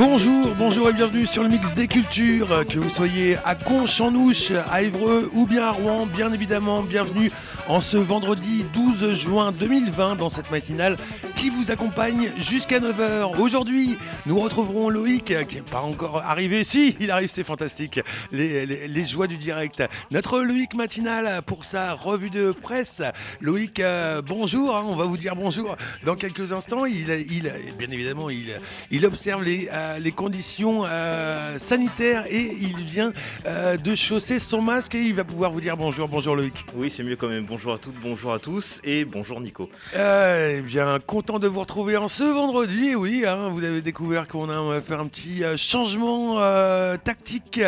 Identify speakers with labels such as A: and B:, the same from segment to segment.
A: Bonjour et bienvenue sur le Mix des Cultures, que vous soyez à Conches, en Ouche, à Évreux ou bien à Rouen, bien évidemment, bienvenue en ce vendredi 12 juin 2020 dans cette matinale qui vous accompagne jusqu'à 9h. Aujourd'hui, nous retrouverons Loïc qui n'est pas encore arrivé. Si, il arrive, c'est fantastique, les joies du direct. Notre Loïc matinal pour sa revue de presse. Loïc, bonjour, on va vous dire bonjour dans quelques instants. Bien évidemment, il observe les conditions sanitaires et il vient de chausser son masque et il va pouvoir vous dire bonjour. Bonjour Loïc.
B: Oui, c'est mieux quand même. Bonjour à toutes, bonjour à tous et bonjour Nico.
A: Eh bien, content de vous retrouver en ce vendredi. Oui, vous avez découvert qu'on va faire un petit changement tactique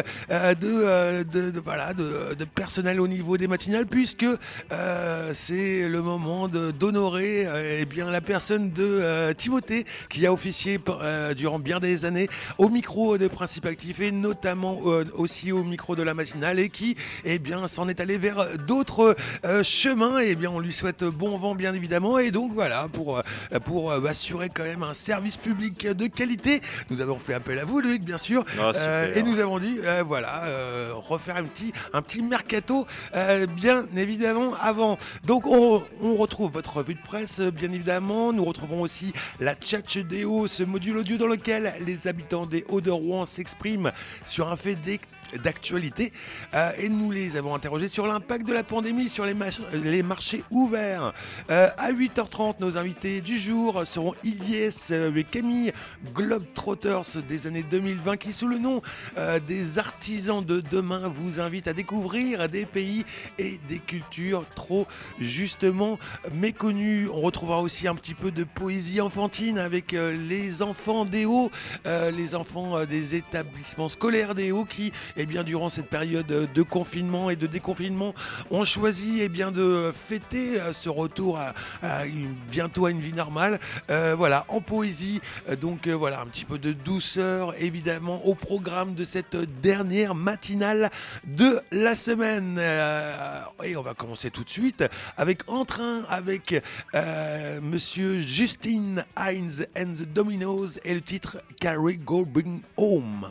A: de personnel au niveau des matinales puisque c'est le moment d'honorer la personne de Timothée qui a officié durant bien des années au micro de Principe Actif et notamment aussi au micro de la matinale et qui s'en est allé vers d'autres chemins. On lui souhaite bon vent bien évidemment et donc voilà pour assurer quand même un service public de qualité. Nous avons fait appel à vous Loïc bien sûr et nous avons dit refaire un petit mercato bien évidemment avant. Donc on retrouve votre revue de presse bien évidemment. Nous retrouvons aussi la Tchatchedéo, ce module audio dans lequel les habitants des Hauts-de-Rouen s'expriment sur un fait d'actualité et nous les avons interrogés sur l'impact de la pandémie sur les marchés ouverts. À 8h30, nos invités du jour seront Ilyes et Camille, Globetrotters des années 2020 qui, sous le nom des artisans de demain, vous invitent à découvrir des pays et des cultures trop justement méconnues. On retrouvera aussi un petit peu de poésie enfantine avec les enfants des Hauts, les enfants des établissements scolaires des Hauts qui durant cette période de confinement et de déconfinement, ont choisi de fêter ce retour bientôt à une vie normale. En poésie. Donc un petit peu de douceur, évidemment, au programme de cette dernière matinale de la semaine. Et on va commencer tout de suite avec Entrain, avec Monsieur Justin Hines and the Dominoes et le titre Carry Go Bring Home.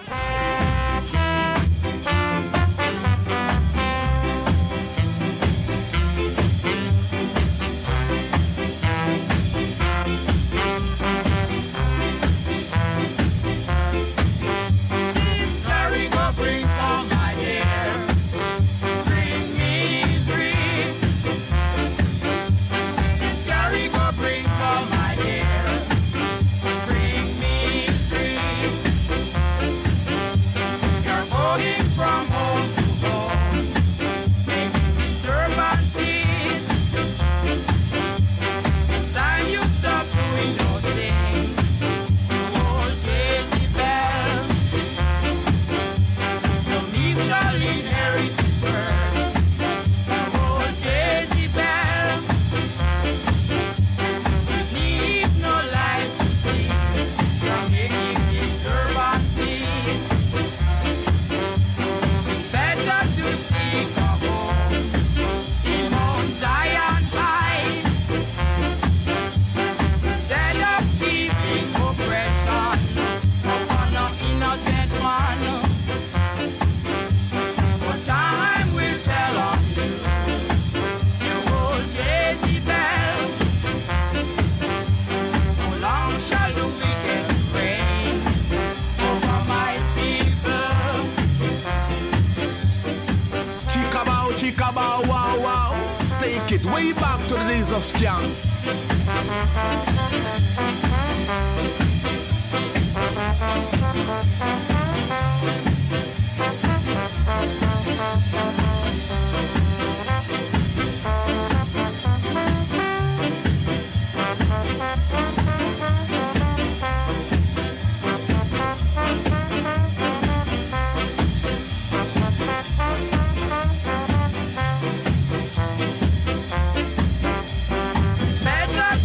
C: Way back to the days of Scam.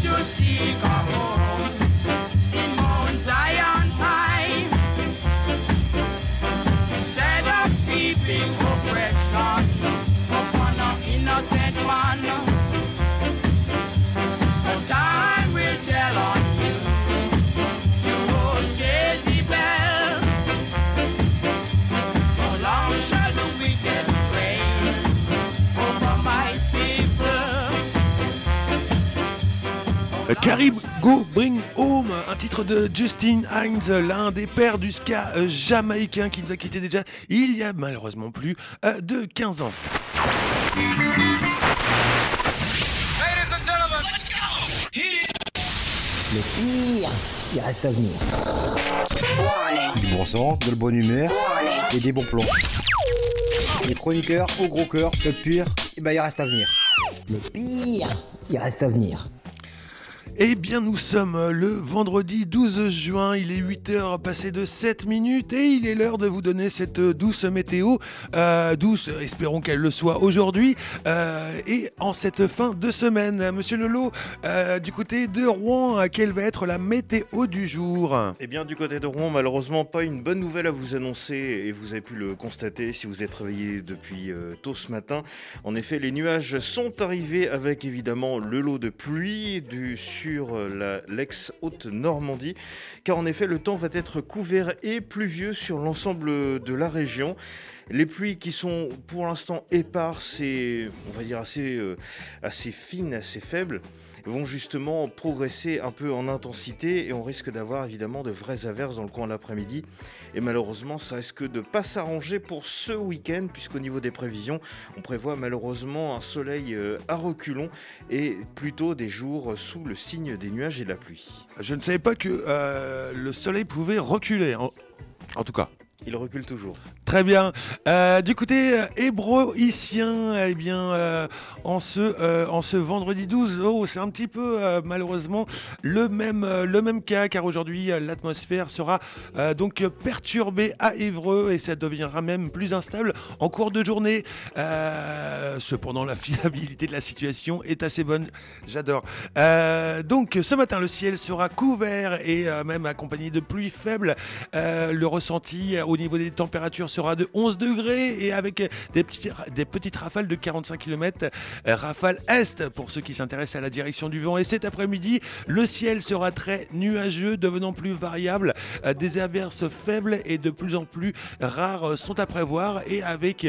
D: Seek a home in Mount Zion high.
A: Carib Go Bring Home, un titre de Justin Hines, l'un des pères du ska jamaïcain qui nous a quitté déjà il y a malheureusement plus de 15 ans.
D: Le pire, il reste à venir.
E: Du bon sang, de la bonne humeur et des bons plans. Les chroniqueurs au gros cœur, le pire, il reste à venir.
D: Le pire, il reste à venir.
A: Eh bien, nous sommes le vendredi 12 juin, il est 8h passé de 7 minutes et il est l'heure de vous donner cette douce météo. Douce, espérons qu'elle le soit aujourd'hui et en cette fin de semaine. Monsieur Lolo, du côté de Rouen, quelle va être la météo du jour ?
B: Eh bien, du côté de Rouen, malheureusement, pas une bonne nouvelle à vous annoncer et vous avez pu le constater si vous êtes réveillé depuis tôt ce matin. En effet, les nuages sont arrivés avec évidemment le lot de pluie sur l'ex-Haute-Normandie, car en effet le temps va être couvert et pluvieux sur l'ensemble de la région. Les pluies qui sont pour l'instant éparses et on va dire assez fines, assez faibles, vont justement progresser un peu en intensité et on risque d'avoir évidemment de vraies averses dans le coin de l'après-midi. Et malheureusement, ça risque de pas s'arranger pour ce week-end puisqu'au niveau des prévisions, on prévoit malheureusement un soleil à reculons et plutôt des jours sous le signe des nuages et de la pluie.
A: Je ne savais pas que le soleil pouvait reculer, en tout cas.
B: Il recule toujours.
A: Très bien. Du côté hébroïcien, eh bien, en ce vendredi 12, c'est un petit peu malheureusement le même cas, car aujourd'hui l'atmosphère sera donc perturbée à Évreux et ça deviendra même plus instable en cours de journée. Cependant, la fiabilité de la situation est assez bonne. J'adore. Donc, ce matin, le ciel sera couvert et même accompagné de pluie faible. Le ressenti au niveau des températures sera de 11 degrés et avec des petites rafales de 45 km, rafale est pour ceux qui s'intéressent à la direction du vent. Et cet après-midi, le ciel sera très nuageux, devenant plus variable. Des averses faibles et de plus en plus rares sont à prévoir et avec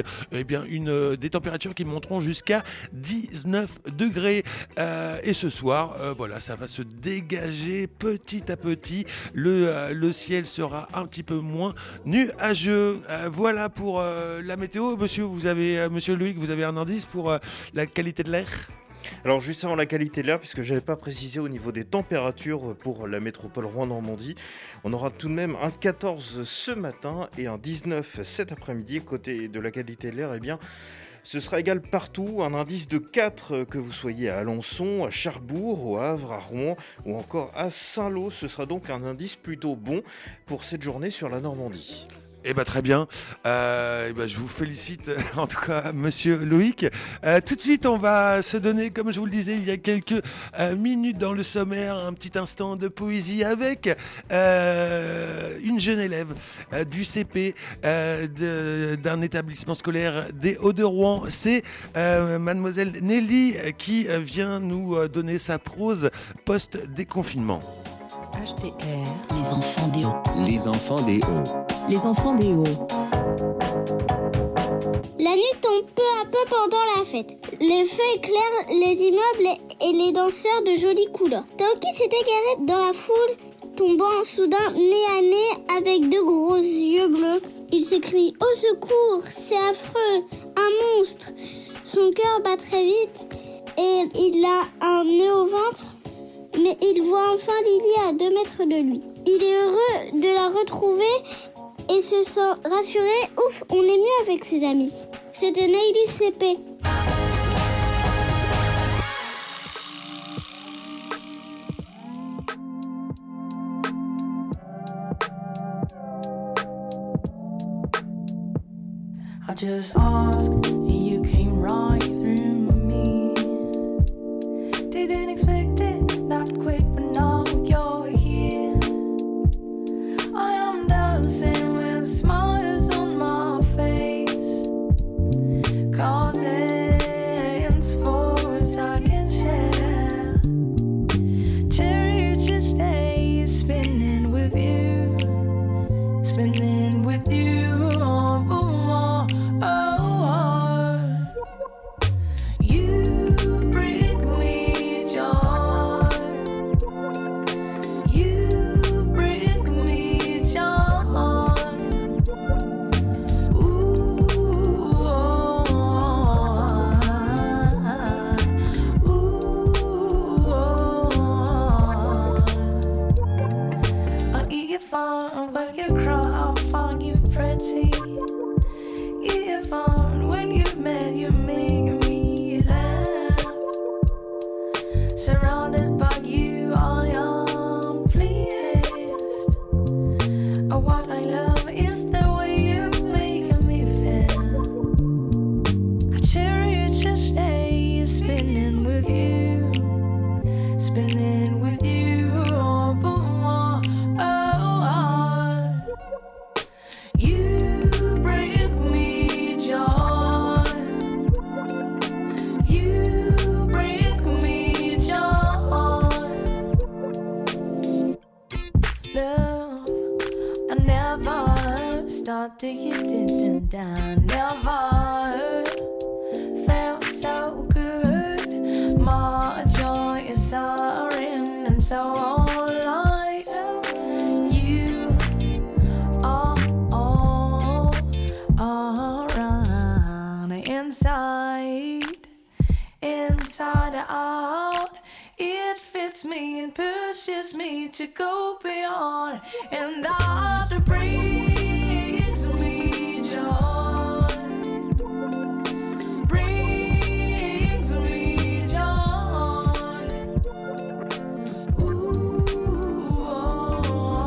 A: des températures qui monteront jusqu'à 19 degrés. Et ce soir, ça va se dégager petit à petit. Le ciel sera un petit peu moins nuageux. Voilà pour la météo. Monsieur Loïc, vous avez un indice pour la qualité de l'air ?
B: Alors juste avant la qualité de l'air, puisque je n'avais pas précisé au niveau des températures pour la métropole Rouen-Normandie, on aura tout de même un 14 ce matin et un 19 cet après-midi. Côté de la qualité de l'air, eh bien, ce sera égal partout, un indice de 4 que vous soyez à Alençon, à Cherbourg, au Havre, à Rouen ou encore à Saint-Lô. Ce sera donc un indice plutôt bon pour cette journée sur la Normandie.
A: Eh bien très bien, je vous félicite en tout cas monsieur Loïc. Tout de suite on va se donner, comme je vous le disais il y a quelques minutes dans le sommaire, un petit instant de poésie avec une jeune élève du CP d'un établissement scolaire des Hauts-de-Rouen. C'est mademoiselle Nelly qui vient nous donner sa prose post-déconfinement.
F: HDR, les enfants des hauts.
G: Les enfants des hauts.
F: Les enfants des hauts.
H: La nuit tombe peu à peu pendant la fête. Les feux éclairent les immeubles et les danseurs de jolies couleurs. Taoki s'est égaré dans la foule, tombant soudain nez à nez avec de gros yeux bleus. Il s'écrie « Au secours, c'est affreux, un monstre !» Son cœur bat très vite et il a un nœud au ventre. Mais il voit enfin Lily à 2 mètres de lui. Il est heureux de la retrouver et se sent rassuré. Ouf, on est mieux avec ses amis. C'était Nelly CP.
I: I just asked and you came right through me. Didn't expect it that quick, but now you're here. I am dancing with smiles on my face, 'cause it's for us I can share. Cherish each day spinning with you, spinning with you. dig it down. Never felt so good. My joy is soaring and so light. You are all around, inside out. It fits me and pushes me to go beyond, and that brings me joy. Brings me joy. Ooh, oh,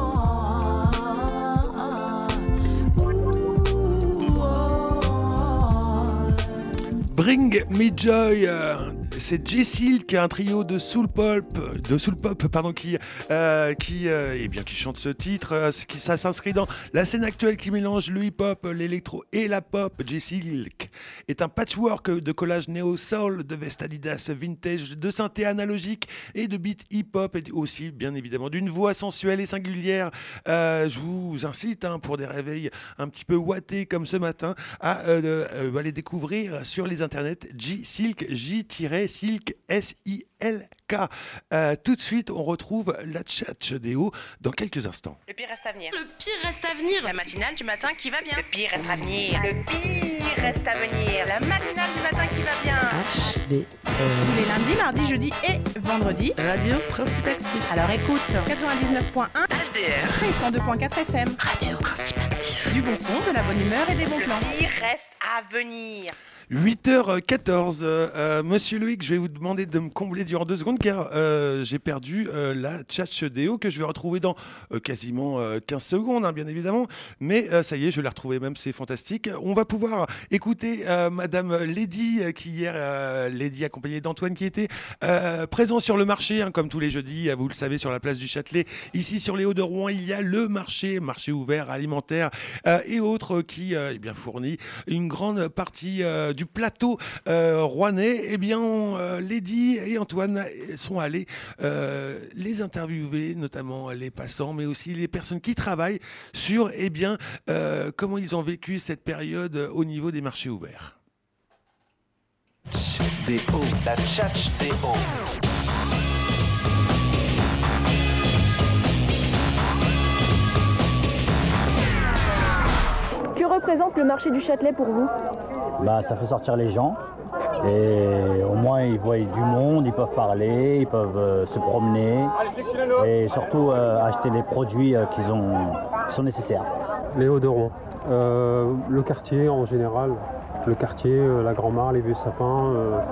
I: ooh, oh.
A: Bring Me Joy, c'est J-Silk, un trio de soul pop, qui chante ce titre. Ça s'inscrit dans la scène actuelle qui mélange le hip-hop, l'électro et la pop. J-Silk est un patchwork de collage néo-soul, de veste Adidas vintage, de synthé analogique et de beat hip-hop, et aussi bien évidemment d'une voix sensuelle et singulière. Je vous incite, pour des réveils un petit peu ouatés comme ce matin, à aller découvrir sur les internets J-Silk, J-Silk, S-I-L-K. Tout de suite, on retrouve la Tchatch-Déo dans quelques instants.
G: Le pire reste à venir.
F: Le pire reste à venir.
G: La matinale du matin qui va bien. Le pire reste à venir. Le pire reste à venir. La matinale du matin qui va bien.
F: HDR.
G: Les lundis, mardis, jeudis et vendredis.
F: Radio Principe Actif.
G: Alors écoute, 99.1
F: HDR.
G: et 102.4 FM.
F: Radio Principe Actif.
G: Du bon son, de la bonne humeur et des bons plans. Le pire reste à venir.
A: 8h14, Monsieur Loïc, je vais vous demander de me combler durant 2 secondes car j'ai perdu la Tchatch-Déo que je vais retrouver dans quasiment 15 secondes, bien évidemment. Mais ça y est, je l'ai retrouvée même, c'est fantastique. On va pouvoir écouter Madame Lady, qui hier, Lady accompagnée d'Antoine, qui était présent sur le marché, comme tous les jeudis, vous le savez, sur la place du Châtelet. Ici, sur les Hauts de Rouen, il y a le marché ouvert, alimentaire et autres qui fournit une grande partie du plateau rouennais. Lady et Antoine sont allés les interviewer, notamment les passants, mais aussi les personnes qui travaillent sur comment ils ont vécu cette période au niveau des marchés ouverts.
C: La Tchatch-Déo.
J: Que représente le marché du Châtelet pour vous ?
K: Ça fait sortir les gens et au moins ils voient du monde, ils peuvent parler, ils peuvent se promener et surtout acheter les produits qui sont nécessaires.
L: Les Hauts de Rouen, le quartier en général, la Grand-Mare, les vieux sapins,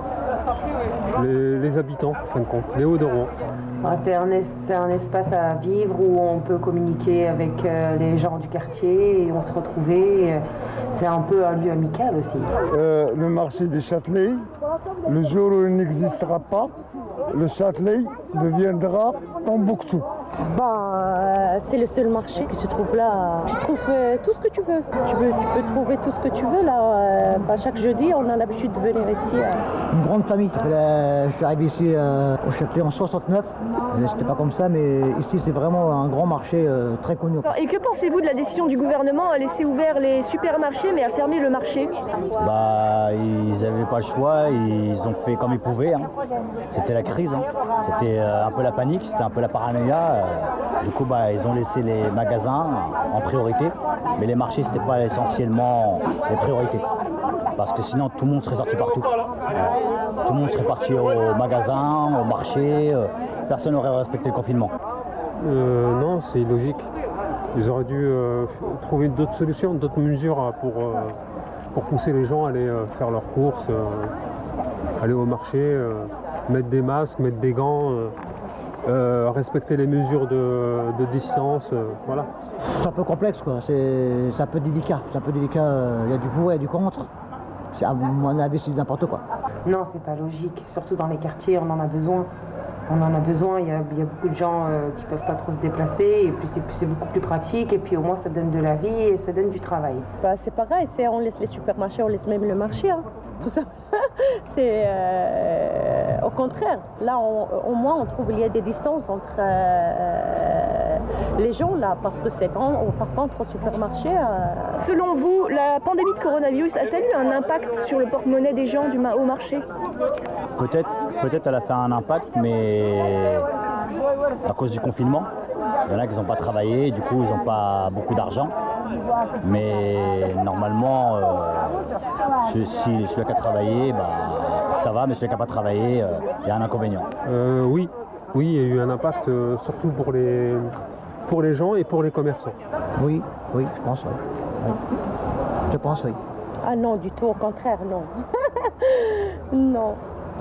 L: les habitants en fin de compte, les Hauts de Rouen.
M: C'est un espace à vivre où on peut communiquer avec les gens du quartier et on se retrouver. C'est un peu un lieu amical aussi.
N: Le marché du Châtelet, le jour où il n'existera pas, le Châtelet deviendra Tombouctou.
J: C'est le seul marché qui se trouve là. Tu trouves tout ce que tu veux. Tu peux trouver tout ce que tu veux là. Chaque jeudi, on a l'habitude de venir ici.
D: Une grande famille. Je suis arrivé ici au Châtelet en 69. C'était pas comme ça, mais ici c'est vraiment un grand marché très connu.
J: Et que pensez-vous de la décision du gouvernement à laisser ouverts les supermarchés mais à fermer le marché ?
K: Ils n'avaient pas le choix, ils ont fait comme ils pouvaient. C'était la crise, c'était un peu la panique, c'était un peu la paranoïa. Du coup, ils ont laissé les magasins en priorité, mais les marchés, c'était pas essentiellement les priorités. Parce que sinon, tout le monde serait sorti partout. Tout le monde serait parti au magasin, au marché. Personne n'aurait respecté le confinement.
L: Non, c'est illogique. Ils auraient dû trouver d'autres solutions, d'autres mesures pour pousser les gens à aller faire leurs courses, aller au marché, mettre des masques, mettre des gants. Respecter les mesures de distance, voilà.
D: C'est un peu complexe, quoi. C'est un peu délicat. Il y a du pour et du contre. À mon avis, c'est n'importe quoi.
M: Non, c'est pas logique. Surtout dans les quartiers, on en a besoin. Il y a beaucoup de gens qui peuvent pas trop se déplacer. Et puis c'est beaucoup plus pratique. Et puis au moins, ça donne de la vie et ça donne du travail.
J: C'est pareil. On laisse les supermarchés, on laisse même le marché. Tout ça. C'est au contraire. Là, au moins, on trouve qu'il y a des distances entre les gens là, parce que c'est grand. Par contre, au supermarché...
O: Selon vous, la pandémie de coronavirus a-t-elle eu un impact sur le porte-monnaie des gens au marché?
K: Peut-être elle a fait un impact, mais à cause du confinement. Il y en a qui n'ont pas travaillé, du coup ils n'ont pas beaucoup d'argent. Mais normalement, celui qui a travaillé, ça va, mais celui qui n'a pas travaillé, il y a un inconvénient.
L: Oui, il y a eu un impact surtout pour les gens et pour les commerçants.
D: Oui, je pense, oui. Je pense, oui.
J: Ah non, du tout, au contraire, non. Non,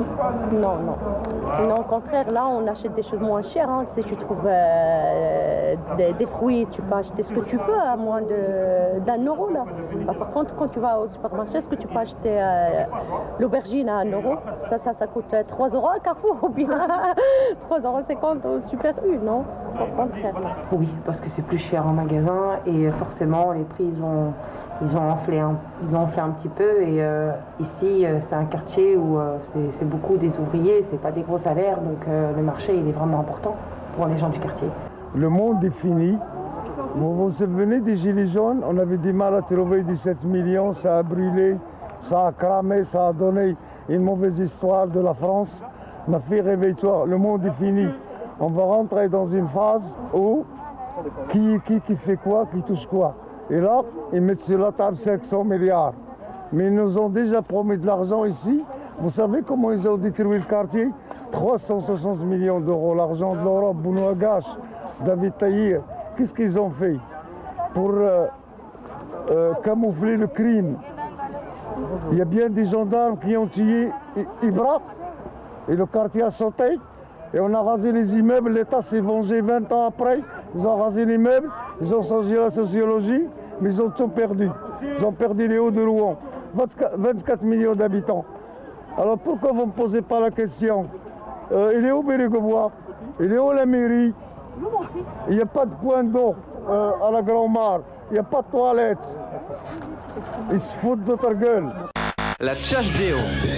J: au contraire, là, on achète des choses moins chères. Hein. Si tu trouves des fruits, tu peux acheter ce que tu veux à moins d'1 euro, là. Par contre, quand tu vas au supermarché, est-ce que tu peux acheter l'aubergine à 1 euro? Ça coûte 3 euros à Carrefour ou bien 3,50 € au Super U, non? Au contraire, non.
M: Oui, parce que c'est plus cher en magasin et forcément, les prix, ils ont enflé un petit peu. Et ici, c'est un quartier où c'est beaucoup des ouvriers, c'est pas des gros salaires, donc le marché il est vraiment important pour les gens du quartier.
N: Le monde est fini. Vous vous souvenez des Gilets jaunes? On avait du mal à trouver 17 millions, ça a brûlé, ça a cramé, ça a donné une mauvaise histoire de la France. Ma fille, réveille-toi, le monde est fini. On va rentrer dans une phase où qui fait quoi, qui touche quoi. Et là, ils mettent sur la table 500 milliards. Mais ils nous ont déjà promis de l'argent ici. Vous savez comment ils ont détruit le quartier? 360 millions d'euros, l'argent de l'Europe, Benoît Gache, David Taïr. Qu'est-ce qu'ils ont fait pour camoufler le crime? Il y a bien des gendarmes qui ont tué Ibra et le quartier a sauté. Et on a rasé les immeubles, l'État s'est vengé 20 ans après. Ils ont rasé l'immeuble, ils ont changé la sociologie, mais ils ont tout perdu. Ils ont perdu les Hauts-de-Rouen, 24 millions d'habitants. Alors pourquoi vous ne me posez pas la question? Il est où Bérégovois? Il est où la mairie? Il n'y a pas de point d'eau à la Grand-Mare. Il n'y a pas de toilette. Ils se foutent de ta gueule.
C: La Tchatch Déo.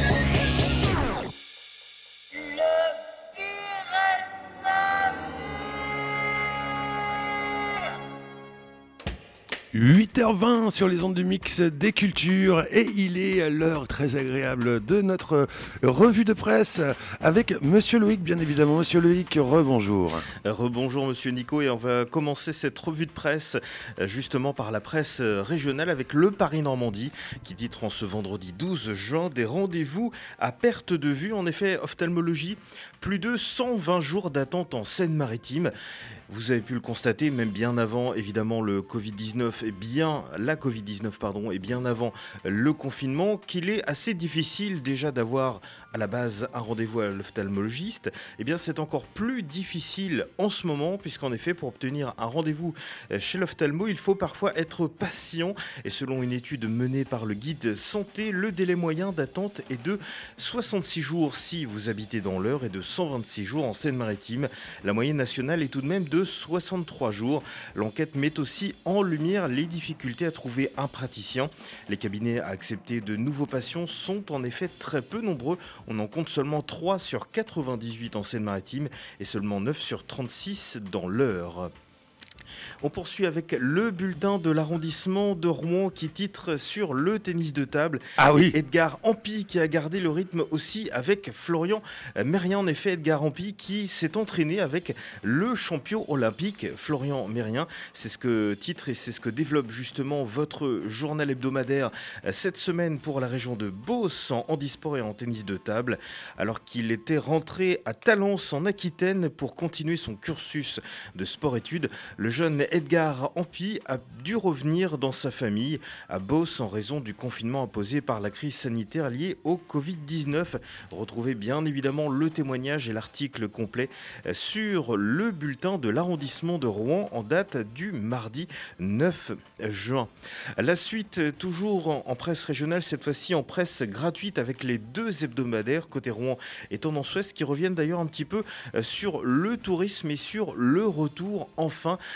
A: 8h20 sur les ondes du mix des cultures et il est l'heure très agréable de notre revue de presse avec Monsieur Loïc, bien évidemment. Monsieur Loïc, rebonjour.
B: Rebonjour Monsieur Nico, et on va commencer cette revue de presse justement par la presse régionale avec le Paris-Normandie qui titre en ce vendredi 12 juin des rendez-vous à perte de vue. En effet, ophtalmologie, plus de 120 jours d'attente en Seine-Maritime. Vous avez pu le constater, même bien avant évidemment la Covid-19 et bien avant le confinement, qu'il est assez difficile déjà d'avoir à la base un rendez-vous à l'ophtalmologiste. Eh bien c'est encore plus difficile en ce moment, puisqu'en effet pour obtenir un rendez-vous chez l'ophtalmo, il faut parfois être patient, et selon une étude menée par le guide santé, le délai moyen d'attente est de 66 jours si vous habitez dans l'Eure et de 126 jours en Seine-Maritime. La moyenne nationale est tout de même de 63 jours. L'enquête met aussi en lumière les difficultés à trouver un praticien. Les cabinets à accepter de nouveaux patients sont en effet très peu nombreux. On en compte seulement 3 sur 98 en Seine-Maritime et seulement 9 sur 36 dans l'Eure. On poursuit avec le bulletin de l'arrondissement de Rouen qui titre sur le tennis de table.
A: Ah oui.
B: Edgar Ampi qui a gardé le rythme aussi avec Florian Mérien. En effet, Edgar Ampi qui s'est entraîné avec le champion olympique Florian Mérien. C'est ce que titre et c'est ce que développe justement votre journal hebdomadaire cette semaine pour la région de Beauce en handisport et en tennis de table. Alors qu'il était rentré à Talence en Aquitaine pour continuer son cursus de sport-études, le jeune Edgar Ampi a dû revenir dans sa famille à Beauce en raison du confinement imposé par la crise sanitaire liée au Covid-19. Retrouvez bien évidemment le témoignage et l'article complet sur le bulletin de l'arrondissement de Rouen en date du mardi 9 juin. La suite, toujours en presse régionale, cette fois-ci en presse gratuite avec les 2 hebdomadaires côté Rouen et Tendance Ouest qui reviennent d'ailleurs un petit peu sur le tourisme et sur le retour enfin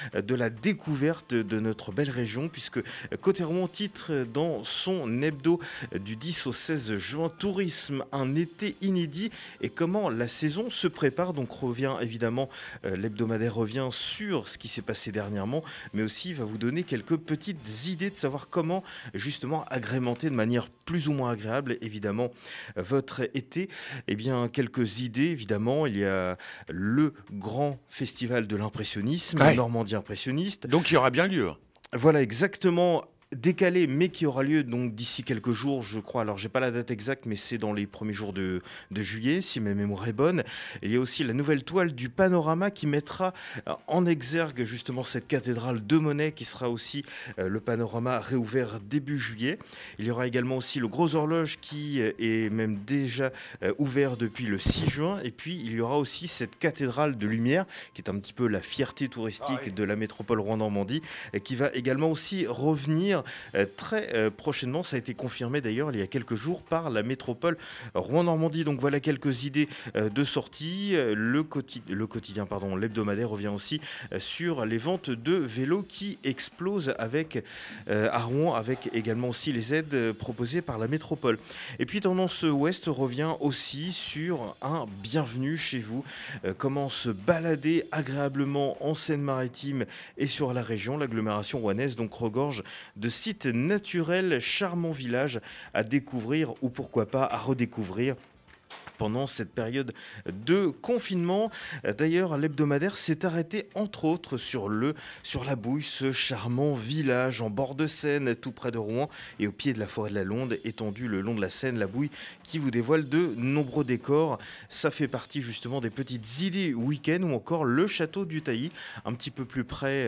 B: de la découverte de notre belle région, puisque Côté Rouen titre dans son hebdo du 10 au 16 juin « Tourisme, un été inédit » et comment la saison se prépare. Donc revient évidemment, l'hebdomadaire revient sur ce qui s'est passé dernièrement, mais aussi va vous donner quelques petites idées de savoir comment justement agrémenter de manière plus ou moins agréable évidemment votre été. Eh bien, quelques idées évidemment. Il y a le grand festival de l'impressionnisme, Normandie impressionniste.
A: Donc il y aura bien lieu.
B: Voilà, exactement. Décalé, mais qui aura lieu donc d'ici quelques jours, je crois. Alors, j'ai pas la date exacte, mais c'est dans les premiers jours de juillet, si ma mémoire est bonne. Il y a aussi la nouvelle toile du Panorama qui mettra en exergue justement cette cathédrale de Monet, qui sera aussi le Panorama réouvert début juillet. Il y aura également aussi le Gros Horloge qui est même déjà ouvert depuis le 6 juin. Et puis, il y aura aussi cette cathédrale de lumière, qui est un petit peu la fierté touristique de la métropole Rouen-Normandie, qui va également aussi revenir très prochainement. Ça a été confirmé d'ailleurs il y a quelques jours par la métropole Rouen-Normandie. Donc voilà quelques idées de sortie. L'hebdomadaire revient aussi sur les ventes de vélos qui explosent à Rouen, avec également aussi les aides proposées par la métropole. Et puis Tendance Ouest revient aussi sur un bienvenue chez vous. Comment se balader agréablement en Seine-Maritime et sur la région. L'agglomération rouennaise donc regorge de sites naturels, charmants villages à découvrir ou pourquoi pas à redécouvrir pendant cette période de confinement. D'ailleurs, l'hebdomadaire s'est arrêté entre autres sur la Bouille, ce charmant village en bord de Seine, tout près de Rouen et au pied de la forêt de la Londe, étendue le long de la Seine, la Bouille, qui vous dévoile de nombreux décors. Ça fait partie justement des petites idées week-end, ou encore le château du Tailly, un petit peu plus près,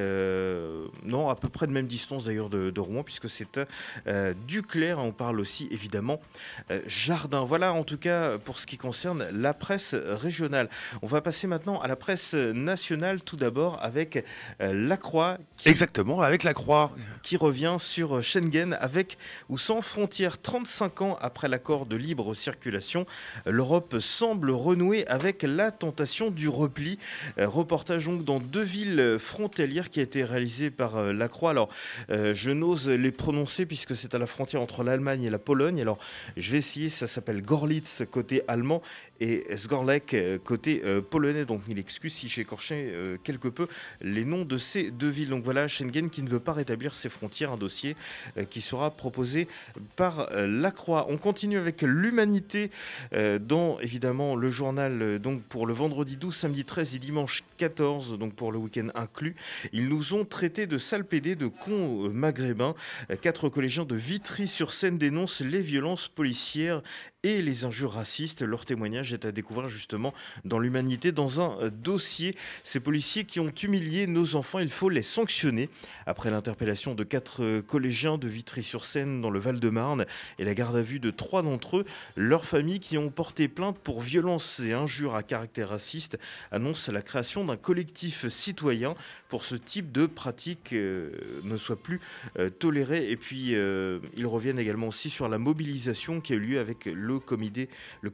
B: à peu près de même distance d'ailleurs de Rouen, puisque c'est Duclair. On parle aussi évidemment jardin. Voilà en tout cas pour ce qui concerne la presse régionale. On va passer maintenant à la presse nationale, tout d'abord avec La Croix.
A: Exactement, avec La Croix.
B: Qui revient sur Schengen avec ou sans frontières. 35 ans après l'accord de libre circulation, l'Europe semble renouer avec la tentation du repli. Reportage donc dans 2 villes frontalières qui a été réalisé par La Croix. Alors, je n'ose les prononcer puisque c'est à la frontière entre l'Allemagne et la Pologne. Alors, je vais essayer, ça s'appelle Gorlitz côté allemand et Zgorlek côté polonais. Donc il excuse si j'ai écorché quelque peu les noms de ces 2 villes. Donc voilà, Schengen qui ne veut pas rétablir ses frontières, un dossier qui sera proposé par La Croix. On continue avec l'Humanité dans évidemment le journal donc pour le vendredi 12, samedi 13 et dimanche 14, donc pour le week-end inclus. Ils nous ont traités de sales pédés, de cons maghrébins. 4 collégiens de Vitry-sur-Seine dénoncent les violences policières et les injures racistes. Leur témoignage est à découvrir justement dans l'Humanité, dans un dossier. Ces policiers qui ont humilié nos enfants, il faut les sanctionner. Après l'interpellation de 4 collégiens de Vitry-sur-Seine dans le Val-de-Marne et la garde à vue de 3 d'entre eux, leurs familles qui ont porté plainte pour violences et injures à caractère raciste annoncent la création d'un collectif citoyen pour ce type de pratique ne soit plus toléré. Et puis ils reviennent également aussi sur la mobilisation qui a eu lieu avec le comité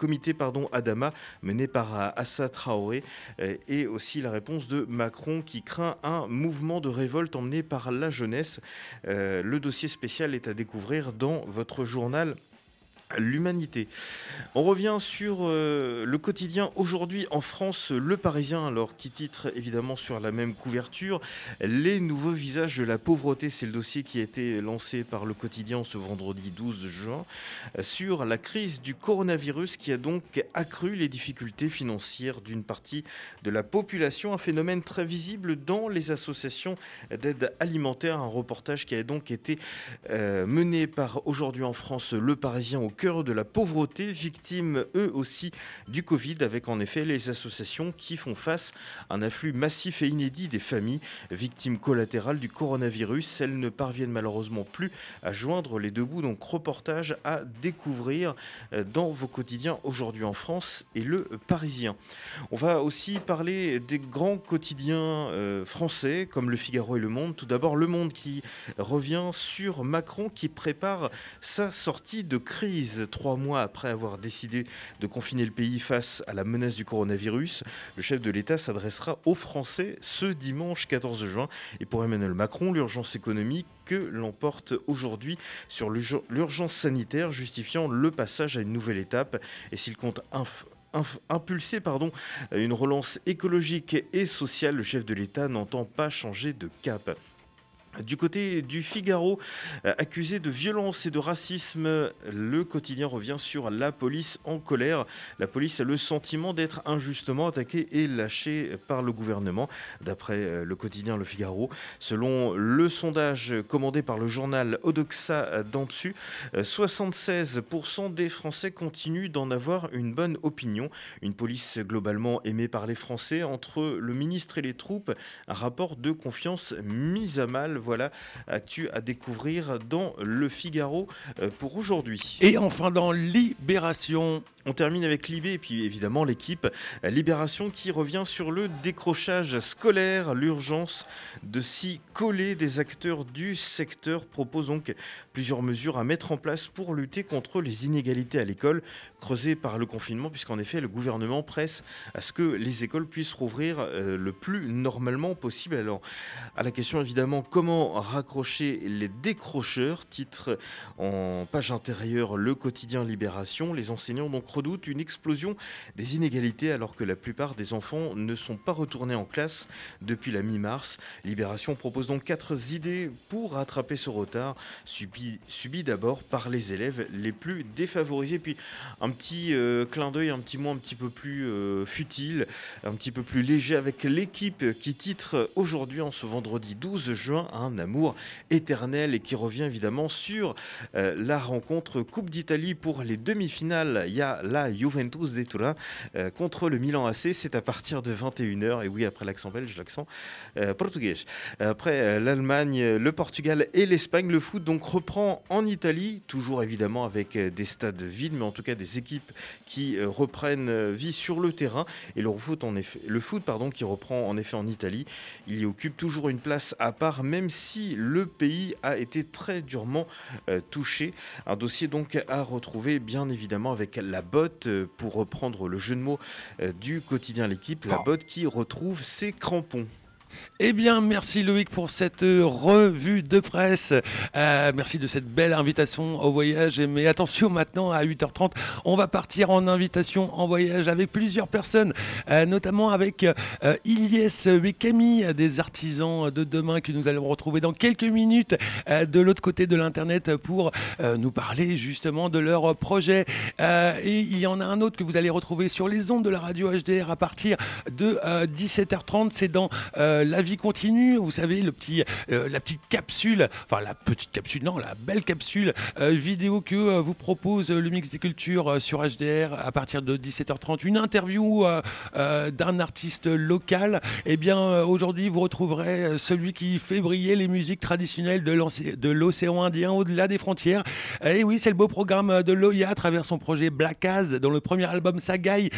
B: Adama mené par Assa Traoré et aussi la réponse de Macron qui craint un mouvement de révolte emmené par la jeunesse. Le dossier spécial est à découvrir dans votre journal L'Humanité. On revient sur le quotidien Aujourd'hui en France, Le Parisien, alors qui titre évidemment sur la même couverture les nouveaux visages de la pauvreté. C'est le dossier qui a été lancé par le quotidien ce vendredi 12 juin sur la crise du coronavirus qui a donc accru les difficultés financières d'une partie de la population, un phénomène très visible dans les associations d'aide alimentaire. Un reportage qui a donc été mené par Aujourd'hui en France, Le Parisien, au cœur de la pauvreté, victimes eux aussi du Covid, avec en effet les associations qui font face à un afflux massif et inédit des familles victimes collatérales du coronavirus. Elles ne parviennent malheureusement plus à joindre les 2 bouts. Donc reportage à découvrir dans vos quotidiens Aujourd'hui en France et Le Parisien. On va aussi parler des grands quotidiens français comme Le Figaro et Le Monde. Tout d'abord Le Monde qui revient sur Macron qui prépare sa sortie de crise. crise 3 mois après avoir décidé de confiner le pays face à la menace du coronavirus. Le chef de l'État s'adressera aux Français ce dimanche 14 juin. Et pour Emmanuel Macron, l'urgence économique l'emporte aujourd'hui sur l'urgence sanitaire, justifiant le passage à une nouvelle étape. Et s'il compte impulser une relance écologique et sociale, le chef de l'État n'entend pas changer de cap. Du côté du Figaro, accusé de violence et de racisme, le quotidien revient sur la police en colère. La police a le sentiment d'être injustement attaquée et lâchée par le gouvernement, d'après le quotidien Le Figaro. Selon le sondage commandé par le journal Odoxa d'Antu, 76% des Français continuent d'en avoir une bonne opinion. Une police globalement aimée par les Français. Entre le ministre et les troupes, un rapport de confiance mis à mal. Voilà, actu à découvrir dans Le Figaro pour aujourd'hui.
A: Et enfin dans Libération.
B: On termine avec Libé et puis évidemment l'équipe Libération qui revient sur le décrochage scolaire, l'urgence de s'y coller. Des acteurs du secteur proposent donc plusieurs mesures à mettre en place pour lutter contre les inégalités à l'école creusées par le confinement, puisqu'en effet le gouvernement presse à ce que les écoles puissent rouvrir le plus normalement possible. Alors à la question évidemment comment raccrocher les décrocheurs, titre en page intérieure le quotidien Libération. Les enseignants donc redoutent une explosion des inégalités alors que la plupart des enfants ne sont pas retournés en classe depuis la mi-mars. Libération propose donc 4 idées pour rattraper ce retard subi d'abord par les élèves les plus défavorisés. Puis un petit clin d'œil, un petit mot un petit peu plus futile, un petit peu plus léger avec l'équipe qui titre aujourd'hui en ce vendredi 12 juin un amour éternel et qui revient évidemment sur la rencontre Coupe d'Italie pour les demi-finales. Il y a la Juventus de Turin contre le Milan AC. C'est à partir de 21h. Et oui, après l'accent belge, l'accent portugais. Après l'Allemagne, le Portugal et l'Espagne, le foot donc reprend en Italie, toujours évidemment avec des stades vides, mais en tout cas des équipes qui reprennent vie sur le terrain. Et le foot qui reprend en effet en Italie, il y occupe toujours une place à part, même si le pays a été très durement touché. Un dossier donc à retrouver bien évidemment avec la botte, pour reprendre le jeu de mots du quotidien L'équipe, la botte qui retrouve ses crampons.
A: Eh bien, merci Loïc pour cette revue de presse. Merci de cette belle invitation au voyage. Mais attention, maintenant à 8h30, on va partir en invitation en voyage avec plusieurs personnes, notamment avec Ilyes et Camille, des artisans de demain que nous allons retrouver dans quelques minutes de l'autre côté de l'internet pour nous parler justement de leur projet. Et il y en a un autre que vous allez retrouver sur les ondes de la radio HDR à partir de 17h30. C'est dans La vie continue, vous savez, la petite capsule, enfin la petite capsule, non, la belle capsule vidéo que vous propose le Mix des Cultures sur HDR à partir de 17h30. Une interview d'un artiste local. Eh bien, aujourd'hui, vous retrouverez celui qui fait briller les musiques traditionnelles de l'océan Indien au-delà des frontières. Et oui, c'est le beau programme de Loya à travers son projet Black Az, dont le premier album Sagaï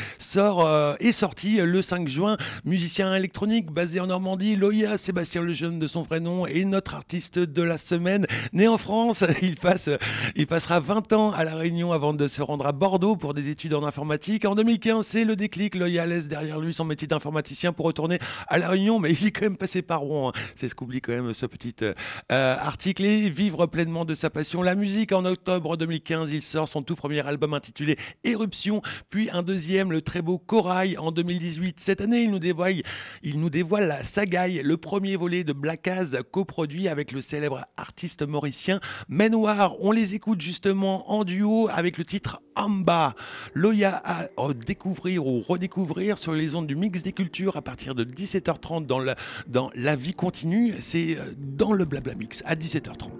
A: est sorti le 5 juin. Musicien électronique basé en Normandie, Loya, Sébastien Lejeune de son vrai nom, est notre artiste de la semaine. Né en France, il passera 20 ans à La Réunion avant de se rendre à Bordeaux pour des études en informatique. En 2015, c'est le déclic. Loya laisse derrière lui son métier d'informaticien pour retourner à La Réunion, mais il est quand même passé par Rouen. C'est ce qu'oublie quand même ce petit article. Et vivre pleinement de sa passion, la musique. En octobre 2015, il sort son tout premier album intitulé Éruption, puis un deuxième, le très beau Corail, en 2018. Cette année, il nous dévoile la Sagaï, le premier volet de Black Az, coproduit avec le célèbre artiste mauricien Menoir. On les écoute justement en duo avec le titre Amba. Loya à découvrir ou redécouvrir sur les ondes du Mix des Cultures à partir de 17h30 dans La vie continue. C'est dans le Blabla Mix à 17h30.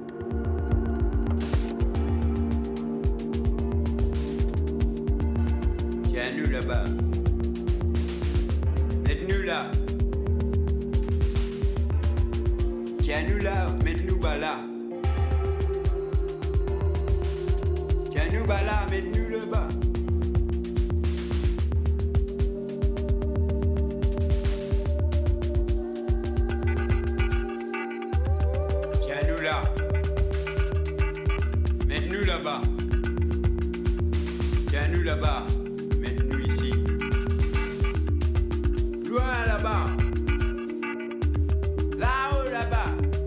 P: Tiens-nous là-bas. Mettez-nous là. Tiens-nous là, mettez-nous là. Tiens-nous là, mettez-nous le bas. Tiens-nous là. Mettez-nous là-bas. Tiens-nous là-bas, mets-nous ici. Loin là-bas. Là-haut là-bas.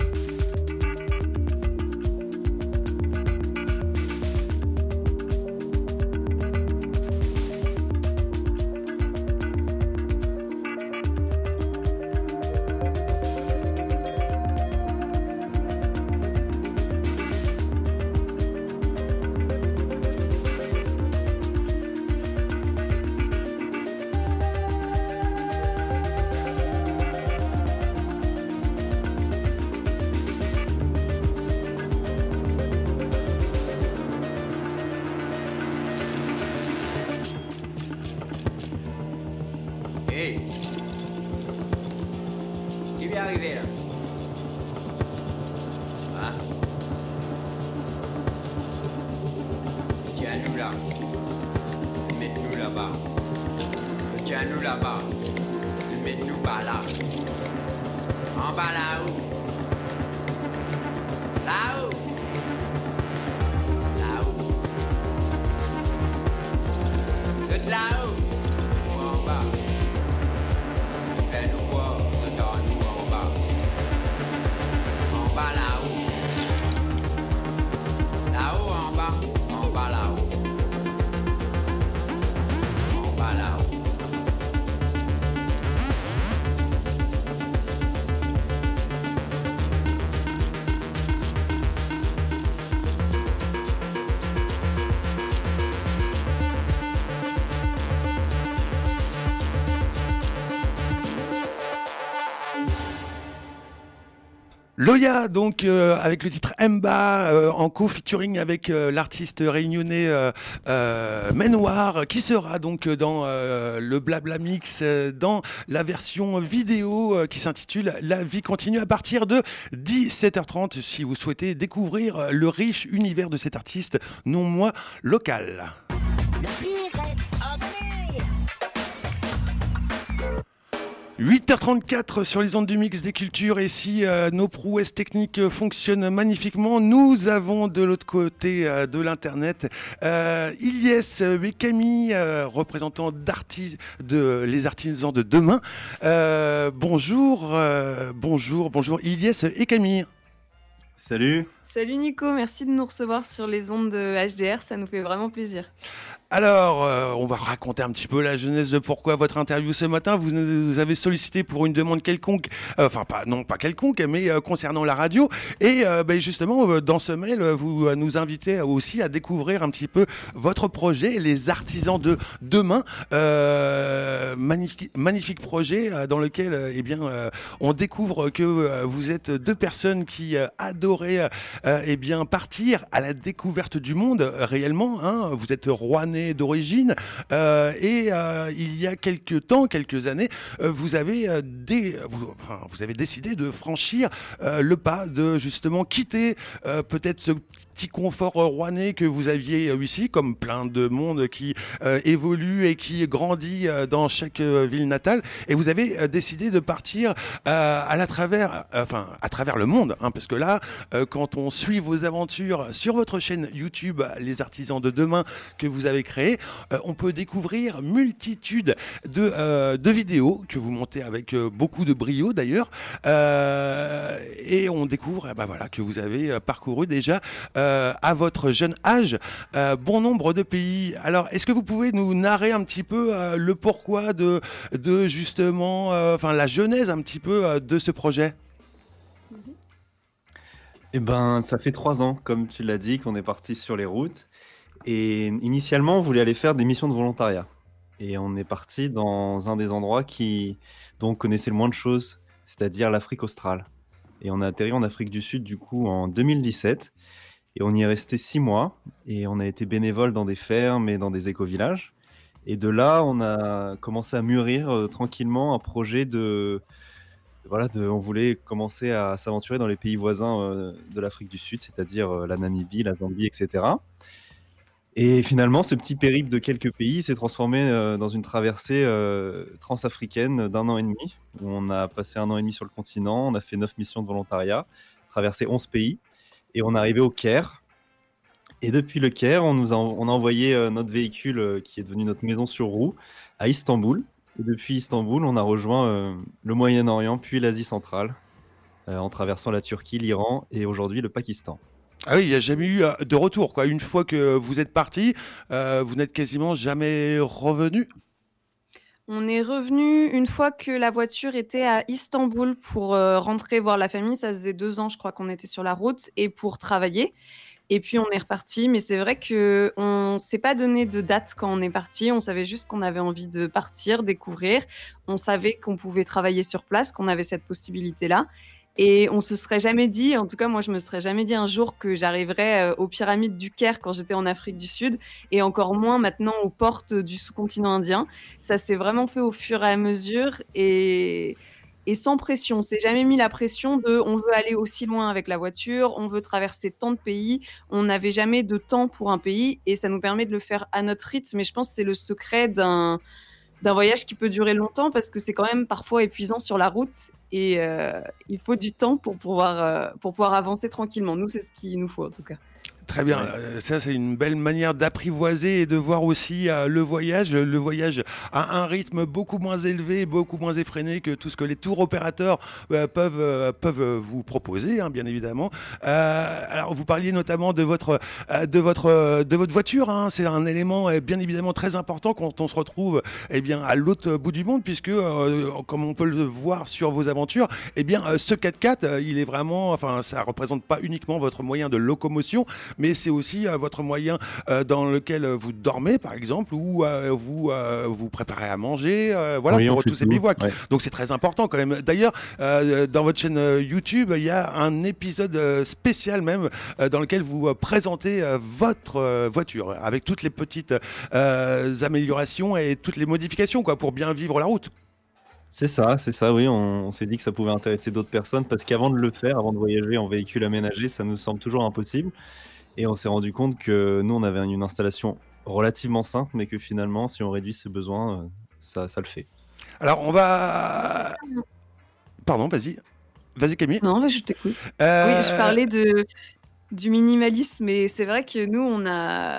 P: Hé, qui vient arriver là? Hein? Tiens-nous là. Mets-nous là-bas. Tiens-nous là-bas. Mets-nous par là. En bas là-haut. Là-haut. Là-haut. Vous êtes là-haut ou en bas? Fais-nous voir, dedans-nous en bas. En bas là-haut. Là-haut en bas. En bas là-haut. En bas là-haut.
A: Loya, donc, avec le titre Mba, en co-featuring avec l'artiste réunionnais Menoir, qui sera donc dans le Blabla Mix, dans la version vidéo qui s'intitule La vie continue, à partir de 17h30, si vous souhaitez découvrir le riche univers de cet artiste non moins local. 8h34 sur les ondes du Mix des Cultures, et si nos prouesses techniques fonctionnent magnifiquement, nous avons de l'autre côté de l'internet Ilyes et Camille, représentants les artisans de demain. Bonjour Ilyes et Camille.
Q: Salut.
R: Salut Nico, merci de nous recevoir sur les ondes de HDR, ça nous fait vraiment plaisir.
A: Alors, on va raconter un petit peu la genèse de pourquoi votre interview ce matin. Vous nous avez sollicité pour une demande quelconque, pas quelconque, mais concernant la radio. Et justement, dans ce mail, vous nous invitez aussi à découvrir un petit peu votre projet, les artisans de demain. Magnifique projet dans lequel on découvre que vous êtes deux personnes qui adoraient partir à la découverte du monde réellement. Hein. Vous êtes rouennais d'origine il y a quelques années, vous avez décidé de franchir le pas, de justement quitter peut-être ce petit confort rouennais que vous aviez ici, comme plein de monde qui évolue et qui grandit dans chaque ville natale, et vous avez décidé de partir à travers le monde, hein, parce que là, quand on suit vos aventures sur votre chaîne YouTube, Les Artisans de Demain, que vous avez créé, on peut découvrir multitude de vidéos que vous montez avec beaucoup de brio d'ailleurs, et on découvre que vous avez parcouru déjà à votre jeune âge bon nombre de pays. Alors, est-ce que vous pouvez nous narrer un petit peu le pourquoi de justement la genèse un petit peu de ce projet?
Q: Ça fait 3 ans, comme tu l'as dit, qu'on est parti sur les routes. Et initialement, on voulait aller faire des missions de volontariat. Et on est parti dans un des endroits dont on connaissait le moins de choses, c'est-à-dire l'Afrique australe. Et on a atterri en Afrique du Sud, du coup, en 2017. Et on y est resté 6 mois. Et on a été bénévole dans des fermes et dans des éco-villages. Et de là, on a commencé à mûrir tranquillement un projet on voulait commencer à s'aventurer dans les pays voisins de l'Afrique du Sud, c'est-à-dire la Namibie, la Zambie, etc. Et finalement, ce petit périple de quelques pays s'est transformé dans une traversée transafricaine d'1 an et demi, où on a passé 1 an et demi sur le continent, on a fait 9 missions de volontariat, traversé 11 pays, et on est arrivé au Caire. Et depuis le Caire, on a envoyé notre véhicule qui est devenu notre maison sur roue à Istanbul. Et depuis Istanbul, on a rejoint le Moyen-Orient, puis l'Asie centrale, en traversant la Turquie, l'Iran et aujourd'hui le Pakistan.
A: Ah oui, il n'y a jamais eu de retour, quoi. Une fois que vous êtes parti, vous n'êtes quasiment jamais revenu.
R: On est revenu une fois que la voiture était à Istanbul pour rentrer voir la famille. Ça faisait 2 ans, je crois, qu'on était sur la route et pour travailler. Et puis on est reparti. Mais c'est vrai qu'on ne s'est pas donné de date quand on est parti. On savait juste qu'on avait envie de partir, découvrir. On savait qu'on pouvait travailler sur place, qu'on avait cette possibilité-là. Et on se serait jamais dit, en tout cas moi je me serais jamais dit un jour que j'arriverais aux pyramides du Caire quand j'étais en Afrique du Sud, et encore moins maintenant aux portes du sous-continent indien. Ça s'est vraiment fait au fur et à mesure et sans pression. On s'est jamais mis la pression de on veut aller aussi loin avec la voiture, on veut traverser tant de pays. On n'avait jamais de temps pour un pays et ça nous permet de le faire à notre rythme. Mais je pense que c'est le secret d'un voyage qui peut durer longtemps parce que c'est quand même parfois épuisant sur la route et il faut du temps pour pouvoir avancer tranquillement. Nous, c'est ce qu'il nous faut en tout cas.
A: Très bien, ça c'est une belle manière d'apprivoiser et de voir aussi le voyage à un rythme beaucoup moins élevé, beaucoup moins effréné que tout ce que les tours opérateurs peuvent vous proposer, hein, bien évidemment. Alors vous parliez notamment de votre voiture, hein, c'est un élément bien évidemment très important quand on se retrouve à l'autre bout du monde, puisque comme on peut le voir sur vos aventures, ce 4x4 il est vraiment, enfin ça représente pas uniquement votre moyen de locomotion, mais c'est aussi votre moyen dans lequel vous dormez, par exemple, ou vous préparez à manger,
Q: Oui,
A: pour
Q: on fait
A: tous ces
Q: tout,
A: bivouacs.
Q: ouais.
A: Donc c'est très important quand même. D'ailleurs, dans votre chaîne YouTube, il y a un épisode spécial même dans lequel vous présentez votre voiture avec toutes les petites améliorations et toutes les modifications pour bien vivre la route.
Q: C'est ça, oui. On s'est dit que ça pouvait intéresser d'autres personnes parce qu'avant de le faire, avant de voyager en véhicule aménagé, ça nous semble toujours impossible. Et on s'est rendu compte que nous, on avait une installation relativement simple, mais que finalement, si on réduit ses besoins, ça le fait.
A: Alors on va... Pardon, vas-y. Vas-y Camille.
R: Non, je t'écoute. Oui, je parlais du minimalisme et c'est vrai que nous, on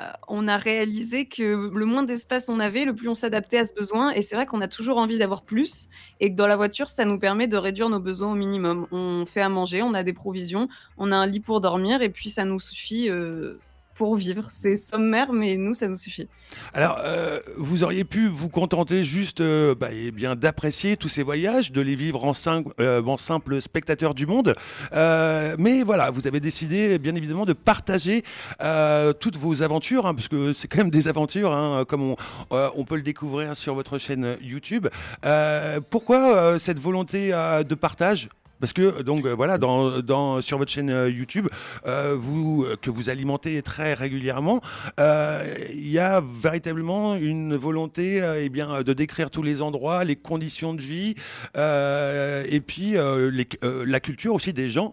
R: a réalisé que le moins d'espace on avait, le plus on s'adaptait à ce besoin. Et c'est vrai qu'on a toujours envie d'avoir plus et que dans la voiture, ça nous permet de réduire nos besoins au minimum. On fait à manger, on a des provisions, on a un lit pour dormir et puis ça nous suffit pour vivre. C'est sommaire, mais nous, ça nous suffit.
A: Alors, vous auriez pu vous contenter juste d'apprécier tous ces voyages, de les vivre en simple spectateur du monde. Mais voilà, vous avez décidé, bien évidemment, de partager toutes vos aventures, hein, parce que c'est quand même des aventures, hein, comme on peut le découvrir sur votre chaîne YouTube. Pourquoi cette volonté de partage ? Parce que donc voilà, sur votre chaîne YouTube, que vous alimentez très régulièrement, il y a véritablement une volonté de décrire tous les endroits, les conditions de vie, et puis la culture aussi des gens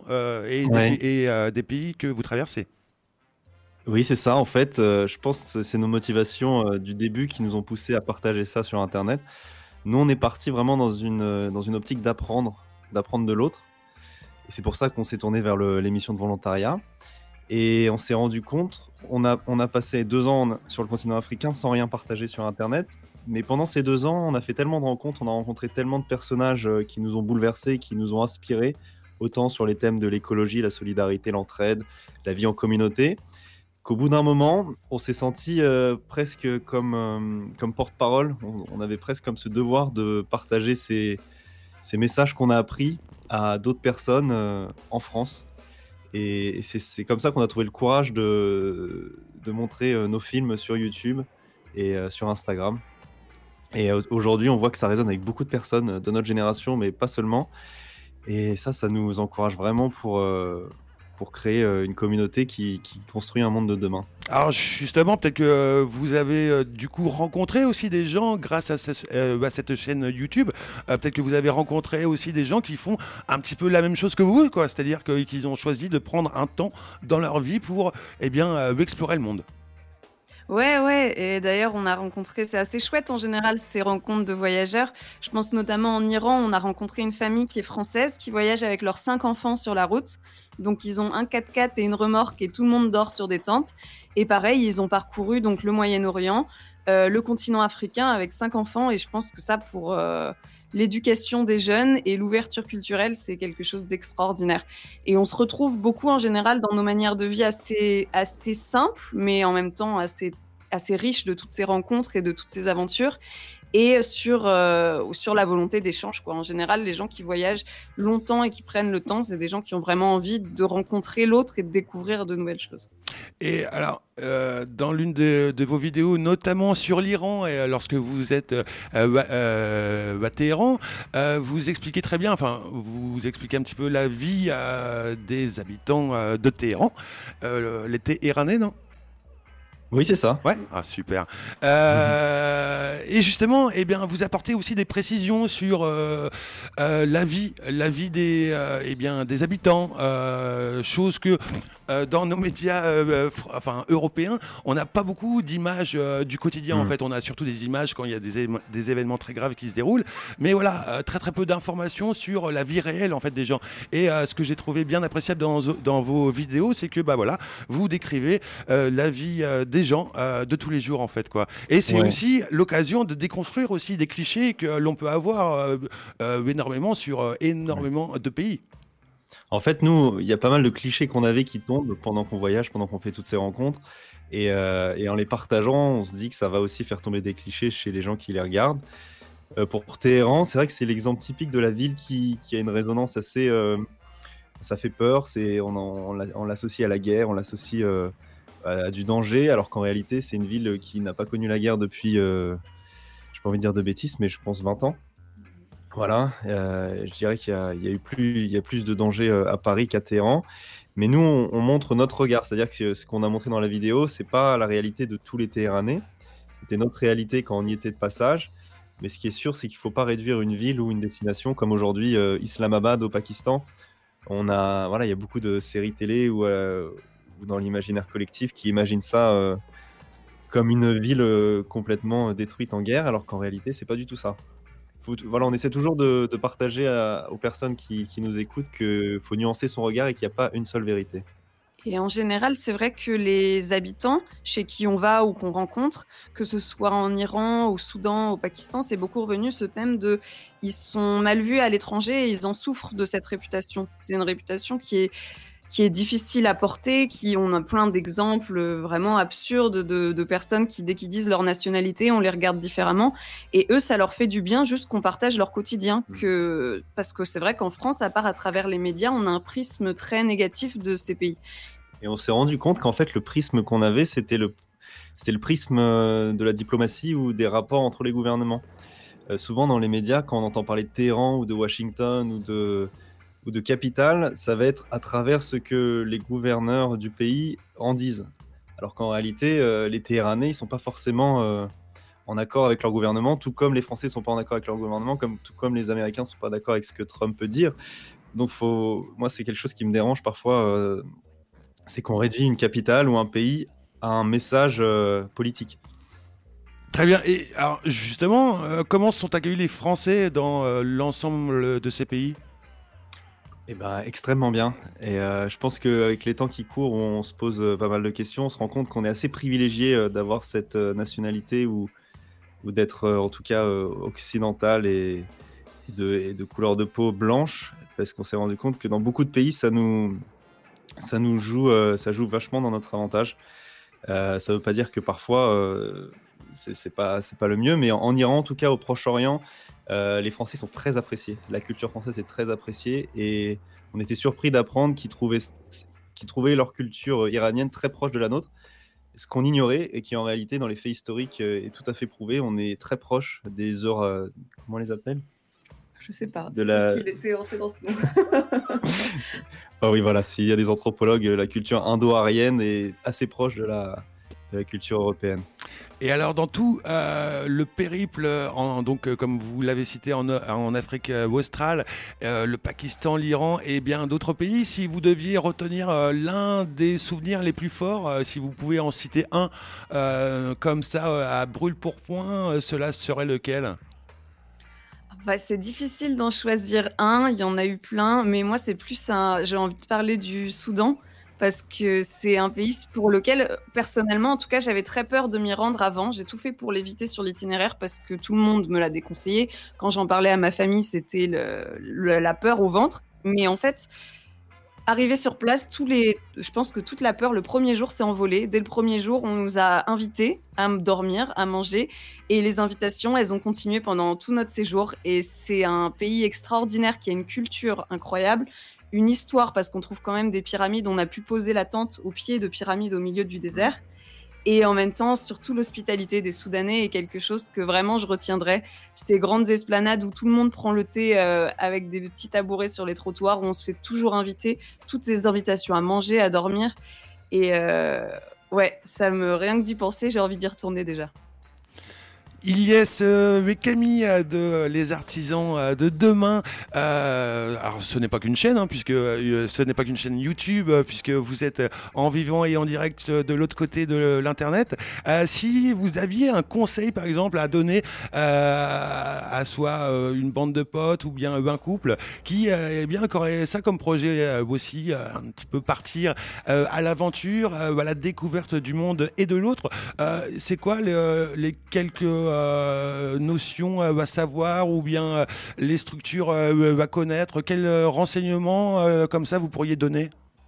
A: des pays que vous traversez.
Q: Oui, c'est ça. En fait, je pense que c'est nos motivations du début qui nous ont poussés à partager ça sur Internet. Nous, on est parti vraiment dans une optique d'apprendre de l'autre. Et c'est pour ça qu'on s'est tourné vers l'émission de volontariat. Et on s'est rendu compte, on a passé 2 ans sur le continent africain sans rien partager sur Internet. Mais pendant ces 2 ans, on a fait tellement de rencontres, on a rencontré tellement de personnages qui nous ont bouleversés, qui nous ont inspirés, autant sur les thèmes de l'écologie, la solidarité, l'entraide, la vie en communauté, qu'au bout d'un moment, on s'est senti presque comme porte-parole. On avait presque comme ce devoir de partager ces messages qu'on a appris à d'autres personnes en France. Et c'est comme ça qu'on a trouvé le courage de montrer nos films sur YouTube et sur Instagram. Et aujourd'hui, on voit que ça résonne avec beaucoup de personnes de notre génération, mais pas seulement. Et ça nous encourage vraiment pour créer une communauté qui construit un monde de demain.
A: Alors justement, peut-être que vous avez du coup rencontré aussi des gens grâce à cette chaîne YouTube. Peut-être que vous avez rencontré aussi des gens qui font un petit peu la même chose que vous, quoi. C'est-à-dire qu'ils ont choisi de prendre un temps dans leur vie pour explorer le monde.
R: Ouais, et d'ailleurs, on a rencontré, c'est assez chouette en général, ces rencontres de voyageurs. Je pense notamment en Iran, on a rencontré une famille qui est française, qui voyage avec leurs 5 enfants sur la route. Donc, ils ont un 4x4 et une remorque et tout le monde dort sur des tentes. Et pareil, ils ont parcouru donc le Moyen-Orient, le continent africain avec 5 enfants. Et je pense que ça, pour l'éducation des jeunes et l'ouverture culturelle, c'est quelque chose d'extraordinaire. Et on se retrouve beaucoup en général dans nos manières de vie assez simples, mais en même temps assez riches de toutes ces rencontres et de toutes ces aventures. Et sur la volonté d'échange, quoi. En général, les gens qui voyagent longtemps et qui prennent le temps, c'est des gens qui ont vraiment envie de rencontrer l'autre et de découvrir de nouvelles choses.
A: Et alors, dans l'une de vos vidéos, notamment sur l'Iran, et lorsque vous êtes à Téhéran, vous expliquez très bien, enfin, vous expliquez un petit peu la vie des habitants de Téhéran, les Téhéranais, non ?
Q: Oui, c'est ça.
A: Ouais, super. Et justement, eh bien, vous apportez aussi des précisions sur la vie des habitants, chose que dans nos médias européens, on n'a pas beaucoup d'images du quotidien. En fait, on a surtout des images quand il y a des événements très graves qui se déroulent. Mais voilà, très peu d'informations sur la vie réelle en fait des gens. Et ce que j'ai trouvé bien appréciable dans vos vidéos, c'est que vous décrivez la vie des gens de tous les jours en fait, quoi. Et c'est aussi l'occasion de déconstruire aussi des clichés que l'on peut avoir énormément sur énormément de pays.
Q: En fait, nous, il y a pas mal de clichés qu'on avait qui tombent pendant qu'on voyage, pendant qu'on fait toutes ces rencontres. Et en les partageant, on se dit que ça va aussi faire tomber des clichés chez les gens qui les regardent. Pour Téhéran, c'est vrai que c'est l'exemple typique de la ville qui a une résonance assez... ça fait peur, on l'associe à la guerre, on l'associe à du danger, alors qu'en réalité, c'est une ville qui n'a pas connu la guerre depuis, je n'ai pas envie de dire de bêtises, mais je pense 20 ans. Voilà, je dirais qu'il y a plus de danger à Paris qu'à Téhéran. Mais nous, on montre notre regard. C'est-à-dire que ce qu'on a montré dans la vidéo, c'est pas la réalité de tous les Téhéranais. C'était notre réalité quand on y était de passage. Mais ce qui est sûr, c'est qu'il ne faut pas réduire une ville ou une destination comme aujourd'hui Islamabad au Pakistan. Il y a beaucoup de séries télé ou dans l'imaginaire collectif qui imaginent ça comme une ville complètement détruite en guerre, alors qu'en réalité, c'est pas du tout ça. On essaie toujours de partager aux personnes qui nous écoutent qu'il faut nuancer son regard et qu'il n'y a pas une seule vérité.
R: Et en général, c'est vrai que les habitants chez qui on va ou qu'on rencontre, que ce soit en Iran, au Soudan, au Pakistan, c'est beaucoup revenu ce thème de ils sont mal vus à l'étranger et ils en souffrent de cette réputation. C'est une réputation qui est difficile à porter, on a plein d'exemples vraiment absurdes de personnes qui, dès qu'ils disent leur nationalité, on les regarde différemment. Et eux, ça leur fait du bien juste qu'on partage leur quotidien. Parce que c'est vrai qu'en France, à part à travers les médias, on a un prisme très négatif de ces pays.
Q: Et on s'est rendu compte qu'en fait, le prisme qu'on avait, c'était le prisme de la diplomatie ou des rapports entre les gouvernements. Souvent, dans les médias, quand on entend parler de Téhéran ou de Washington ou de capitale, ça va être à travers ce que les gouverneurs du pays en disent. Alors qu'en réalité, les Téhéranais, ils ne sont pas forcément en accord avec leur gouvernement, tout comme les Français ne sont pas en accord avec leur gouvernement, tout comme les Américains ne sont pas d'accord avec ce que Trump peut dire. Donc moi, c'est quelque chose qui me dérange parfois, c'est qu'on réduit une capitale ou un pays à un message politique.
A: Très bien. Et alors justement, comment sont accueillis les Français dans l'ensemble de ces pays ?
Q: Extrêmement bien. Et je pense qu'avec les temps qui courent, où on se pose pas mal de questions, on se rend compte qu'on est assez privilégié d'avoir cette nationalité ou d'être en tout cas occidental et de couleur de peau blanche, parce qu'on s'est rendu compte que dans beaucoup de pays, ça joue vachement dans notre avantage. Ça ne veut pas dire que parfois c'est pas le mieux, mais en Iran, en tout cas au Proche-Orient, les Français sont très appréciés. La culture française est très appréciée et on était surpris d'apprendre qu'ils trouvaient leur culture iranienne très proche de la nôtre, ce qu'on ignorait et qui en réalité dans les faits historiques est tout à fait prouvé. On est très proche des heures, comment on les appelle ?
R: Je sais pas,
Q: qu'il
R: était lancé dans ce mot.
Q: Oui, voilà, s'il y a des anthropologues, la culture indo-arienne est assez proche de la culture européenne.
A: Et alors dans tout le périple, comme vous l'avez cité en Afrique australe, le Pakistan, l'Iran et bien d'autres pays, si vous deviez retenir l'un des souvenirs les plus forts, si vous pouvez en citer un comme ça à brûle-pourpoint, cela serait lequel ?
R: C'est difficile d'en choisir un, il y en a eu plein, mais moi c'est plus j'ai envie de parler du Soudan. Parce que c'est un pays pour lequel, personnellement, en tout cas, j'avais très peur de m'y rendre avant. J'ai tout fait pour l'éviter sur l'itinéraire parce que tout le monde me l'a déconseillé. Quand j'en parlais à ma famille, c'était la peur au ventre. Mais en fait, arrivé sur place, je pense que toute la peur, le premier jour, s'est envolée. Dès le premier jour, on nous a invités à dormir, à manger. Et les invitations, elles ont continué pendant tout notre séjour. Et c'est un pays extraordinaire qui a une culture incroyable. Une histoire, parce qu'on trouve quand même des pyramides, on a pu poser la tente au pied de pyramides au milieu du désert. Et en même temps, surtout l'hospitalité des Soudanais est quelque chose que vraiment je retiendrai. Ces grandes esplanades où tout le monde prend le thé avec des petits tabourets sur les trottoirs, où on se fait toujours inviter, toutes ces invitations à manger, à dormir. Et rien que d'y penser, j'ai envie d'y retourner déjà.
A: Ilyes Wekami de Les Artisans de Demain. Alors ce n'est pas qu'une chaîne, puisque ce n'est pas qu'une chaîne YouTube, puisque vous êtes en vivant et en direct de l'autre côté de l'internet. Si vous aviez un conseil par exemple à donner à soit une bande de potes ou bien un couple qui aurait ça comme projet aussi, un petit peu partir à l'aventure, à la découverte du monde et de l'autre, c'est quoi les quelques notions à savoir ou bien les structures à connaître, quels renseignements comme ça vous pourriez donner?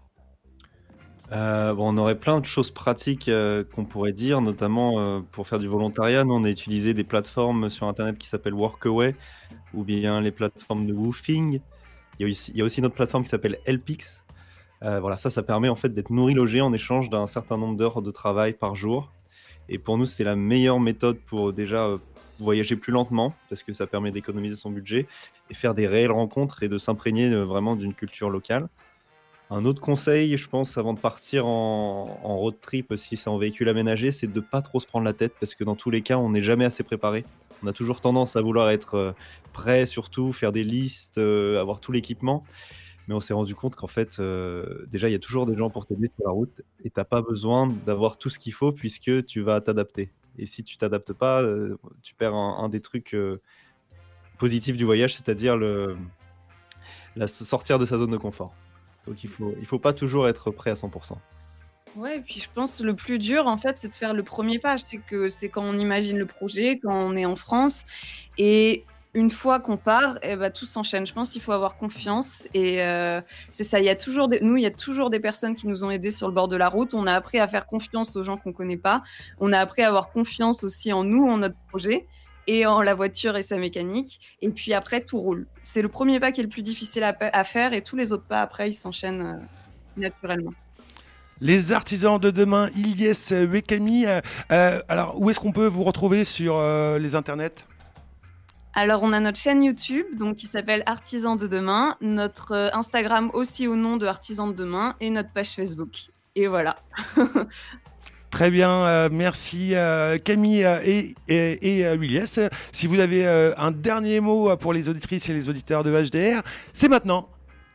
Q: On aurait plein de choses pratiques qu'on pourrait dire, notamment pour faire du volontariat. Nous, on a utilisé des plateformes sur Internet qui s'appellent Workaway ou bien les plateformes de Woofing. Il y a aussi une autre plateforme qui s'appelle Helpix. Ça permet en fait d'être nourri, logé en échange d'un certain nombre d'heures de travail par jour. Et pour nous, c'était la meilleure méthode pour déjà voyager plus lentement, parce que ça permet d'économiser son budget, et faire des réelles rencontres et de s'imprégner vraiment d'une culture locale. Un autre conseil, je pense, avant de partir en road trip, si c'est en véhicule aménagé, c'est de ne pas trop se prendre la tête, parce que dans tous les cas, on n'est jamais assez préparé. On a toujours tendance à vouloir être prêt, surtout, faire des listes, avoir tout l'équipement. Mais on s'est rendu compte qu'en fait, déjà, il y a toujours des gens pour t'aider sur la route et tu n'as pas besoin d'avoir tout ce qu'il faut puisque tu vas t'adapter. Et si tu ne t'adaptes pas, tu perds un des trucs positifs du voyage, c'est-à-dire sortir de sa zone de confort. Donc il faut pas toujours être prêt à 100%.
R: Ouais, et puis je pense le plus dur, en fait, c'est de faire le premier pas. Je sais que c'est quand on imagine le projet, quand on est en France. Et une fois qu'on part, tout s'enchaîne. Je pense qu'il faut avoir confiance. Et c'est ça, il y a toujours des personnes qui nous ont aidés sur le bord de la route. On a appris à faire confiance aux gens qu'on ne connaît pas. On a appris à avoir confiance aussi en nous, en notre projet, et en la voiture et sa mécanique. Et puis après, tout roule. C'est le premier pas qui est le plus difficile à faire. Et tous les autres pas, après, ils s'enchaînent naturellement.
A: Les Artisans de Demain, Ilyes Wekami. Alors, où est-ce qu'on peut vous retrouver sur les internets ?
R: Alors, on a notre chaîne YouTube qui s'appelle Artisans de Demain, notre Instagram aussi au nom de Artisans de Demain et notre page Facebook. Et voilà.
A: Très bien, merci Camille et Ilyes. Si vous avez un dernier mot pour les auditrices et les auditeurs de HDR, c'est maintenant.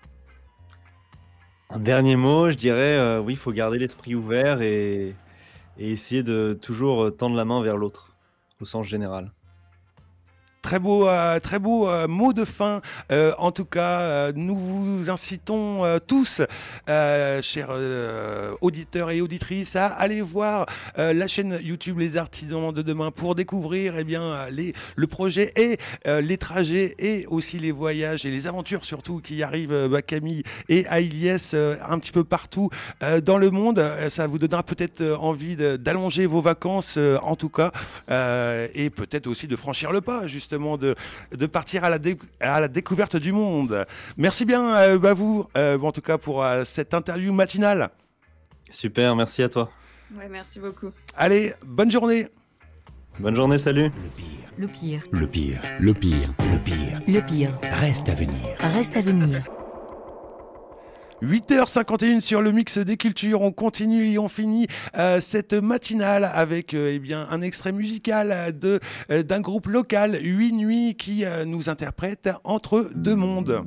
Q: Un dernier mot, je dirais, oui, il faut garder l'esprit ouvert et essayer de toujours tendre la main vers l'autre, au sens général.
A: Très beau mot de fin. En tout cas, nous vous incitons tous, chers auditeurs et auditrices, à aller voir la chaîne YouTube Les Artisans de Demain pour découvrir le projet et les trajets et aussi les voyages et les aventures surtout qui arrivent à Camille et à Ilyes un petit peu partout dans le monde. Ça vous donnera peut-être envie d'allonger vos vacances en tout cas et peut-être aussi de franchir le pas justement de partir à la découverte du monde. Merci bien à vous, en tout cas pour cette interview matinale.
Q: Super, merci à toi.
R: Ouais, merci beaucoup.
A: Allez, bonne journée.
Q: Bonne journée, salut.
F: Le pire.
S: Le pire. Le pire. Le pire.
F: Le pire.
S: Reste à venir.
F: Reste à venir.
A: 8h51 sur le mix des cultures. On continue et on finit cette matinale avec un extrait musical d'un groupe local, 8 Nuits, qui nous interprète Entre deux mondes.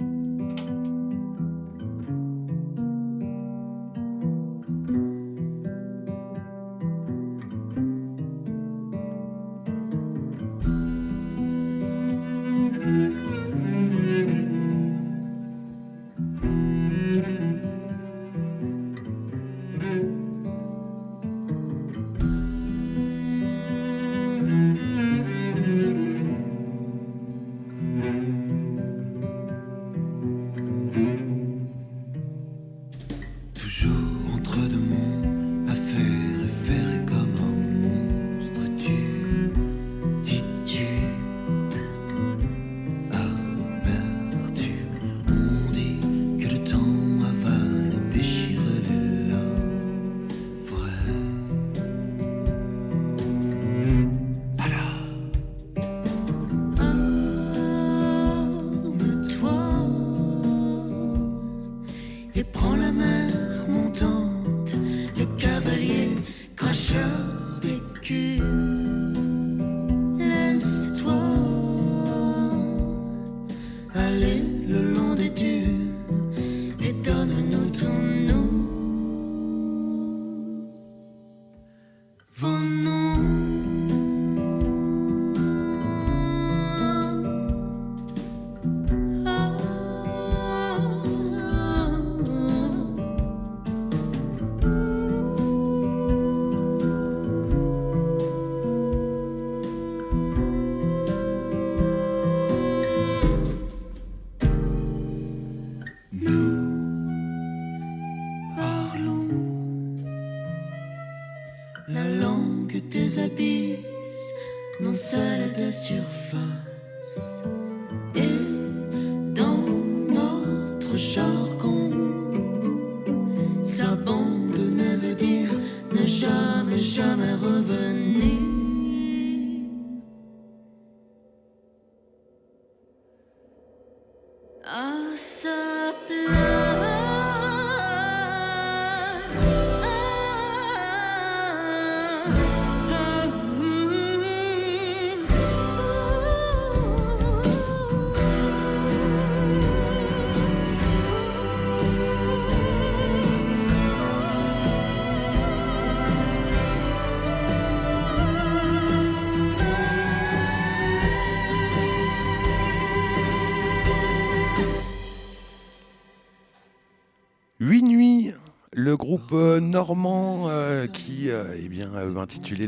A: Le groupe normand qui va intituler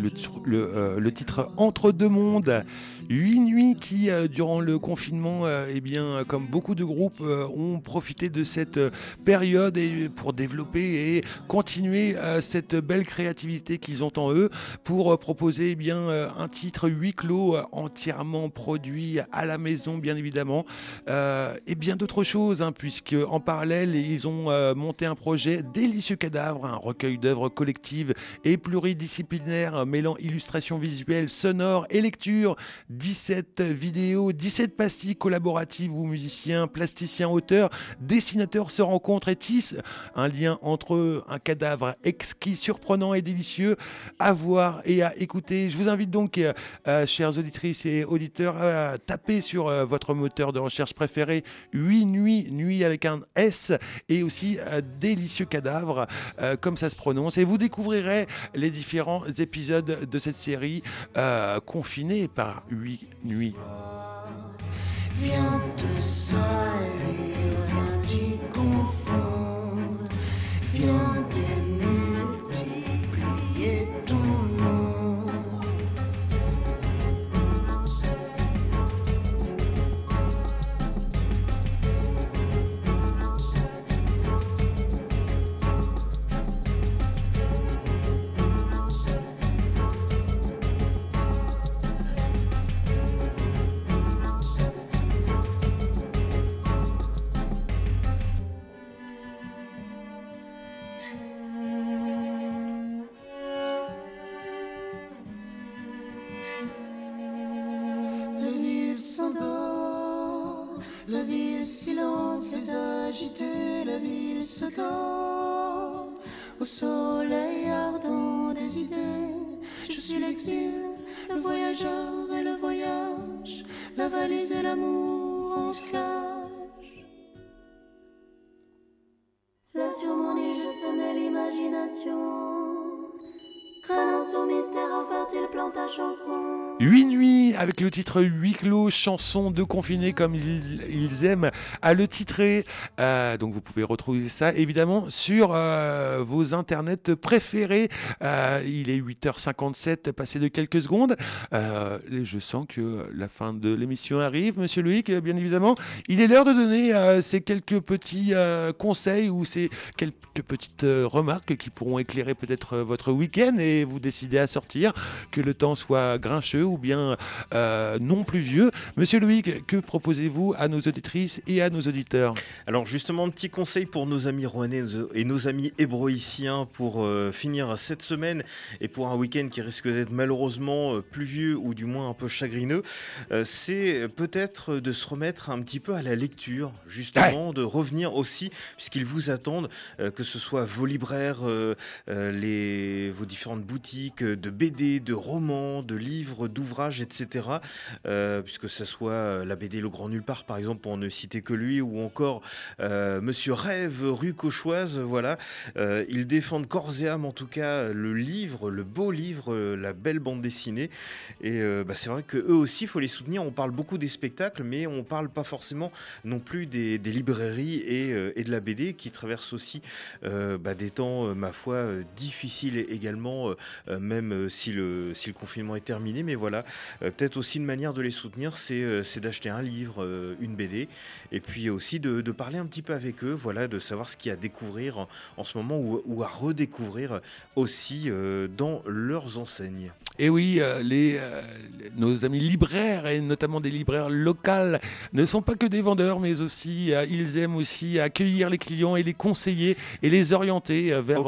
A: le titre Entre deux mondes. 8 Nuits qui, durant le confinement, comme beaucoup de groupes, ont profité de cette période pour développer et continuer cette belle créativité qu'ils ont en eux pour proposer un titre huis clos entièrement produit à la maison, bien évidemment, et bien d'autres choses, puisque en parallèle, ils ont monté un projet Délicieux Cadavre, un recueil d'œuvres collectives et pluridisciplinaires mêlant illustration visuelle, sonore et lecture. 17 vidéos, 17 pastilles collaboratives où musiciens, plasticiens, auteurs, dessinateurs se rencontrent et tissent un lien entre un cadavre exquis, surprenant et délicieux à voir et à écouter. Je vous invite donc, chères auditrices et auditeurs, à taper sur votre moteur de recherche préféré 8 Nuits, nuit avec un S, et aussi Délicieux Cadavre, comme ça se prononce, et vous découvrirez les différents épisodes de cette série confinée par 8 Nuits.
S: Viens te salir, viens t'y confondre, viens démultiplier ton nom. danse, les agités, la ville se tord au soleil ardent des idées. Je suis l'exil, le voyageur et le voyage, la valise et l'amour en cage.
T: Là sur mon lit je semais l'imagination, crânant sous mystère offert-il plante à chanson.
A: 8 nuits avec le titre Huis clos, chanson de confinés comme ils aiment à le titrer. Donc vous pouvez retrouver ça évidemment sur vos internets préférés. Il est 8h57, passé de quelques secondes. Et je sens que la fin de l'émission arrive, Monsieur Loïc, bien évidemment. Il est l'heure de donner ces quelques petits conseils ou ces quelques petites remarques qui pourront éclairer peut-être votre week-end et vous décider à sortir, que le temps soit grincheux ou bien non pluvieux. Monsieur Loïc, que proposez-vous à nos auditrices et à nos auditeurs?
B: Alors justement, petit conseil pour nos amis rouennais et nos amis hébroïciens pour finir cette semaine et pour un week-end qui risque d'être malheureusement pluvieux ou du moins un peu chagrineux, c'est peut-être de se remettre un petit peu à la lecture, justement, de revenir aussi, puisqu'ils vous attendent, que ce soit vos libraires, vos différentes boutiques de BD, de romans, de livres, d'ouvrages, etc. Puisque ce soit la BD Le Grand Nulle Part, par exemple, pour ne citer que lui, ou encore Monsieur Rêve, rue Cauchoise, voilà. Ils défendent corps et âme, en tout cas, le livre, le beau livre, la belle bande dessinée. Et c'est vrai qu'eux aussi, il faut les soutenir. On parle beaucoup des spectacles, mais on ne parle pas forcément non plus des librairies et de la BD qui traversent aussi des temps, ma foi, difficiles également, même si le confinement est terminé. Mais voilà, peut-être aussi une manière de les soutenir, c'est d'acheter un livre, une BD, et puis aussi de parler un petit peu avec eux, voilà, de savoir ce qu'il y a à découvrir en ce moment ou à redécouvrir aussi dans leurs enseignes.
A: Et oui, nos amis libraires, et notamment des libraires locales, ne sont pas que des vendeurs, mais aussi ils aiment aussi accueillir les clients et les conseiller et les orienter vers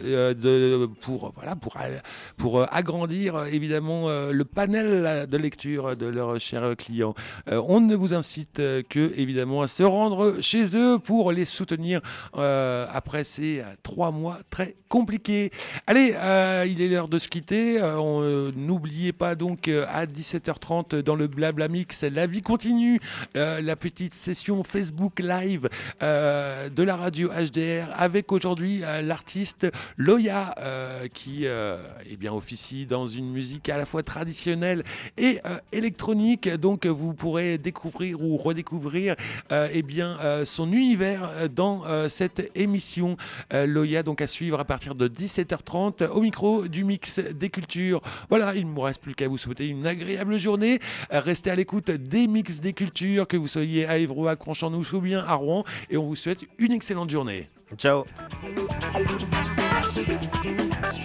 A: pour agrandir évidemment le panel de lecture de leurs chers clients. On ne vous incite que évidemment à se rendre chez eux pour les soutenir après ces 3 mois très compliqués. Allez, il est l'heure de se quitter. N'oubliez pas donc à 17h30 dans le Blabla Mix, la vie continue, la petite session Facebook Live de la radio HDR avec aujourd'hui l'artiste Loya qui officie dans une musique à la fois traditionnelle et électronique. Donc vous pourrez découvrir ou redécouvrir son univers dans cette émission. Loya donc à suivre à partir de 17h30 au micro du Mix des Cultures. Voilà, il ne me reste plus qu'à vous souhaiter une agréable journée. Restez à l'écoute des Mix des Cultures, que vous soyez à Évreux, à Conchamp-Nouche ou bien à Rouen, et on vous souhaite une excellente journée.
B: Ciao.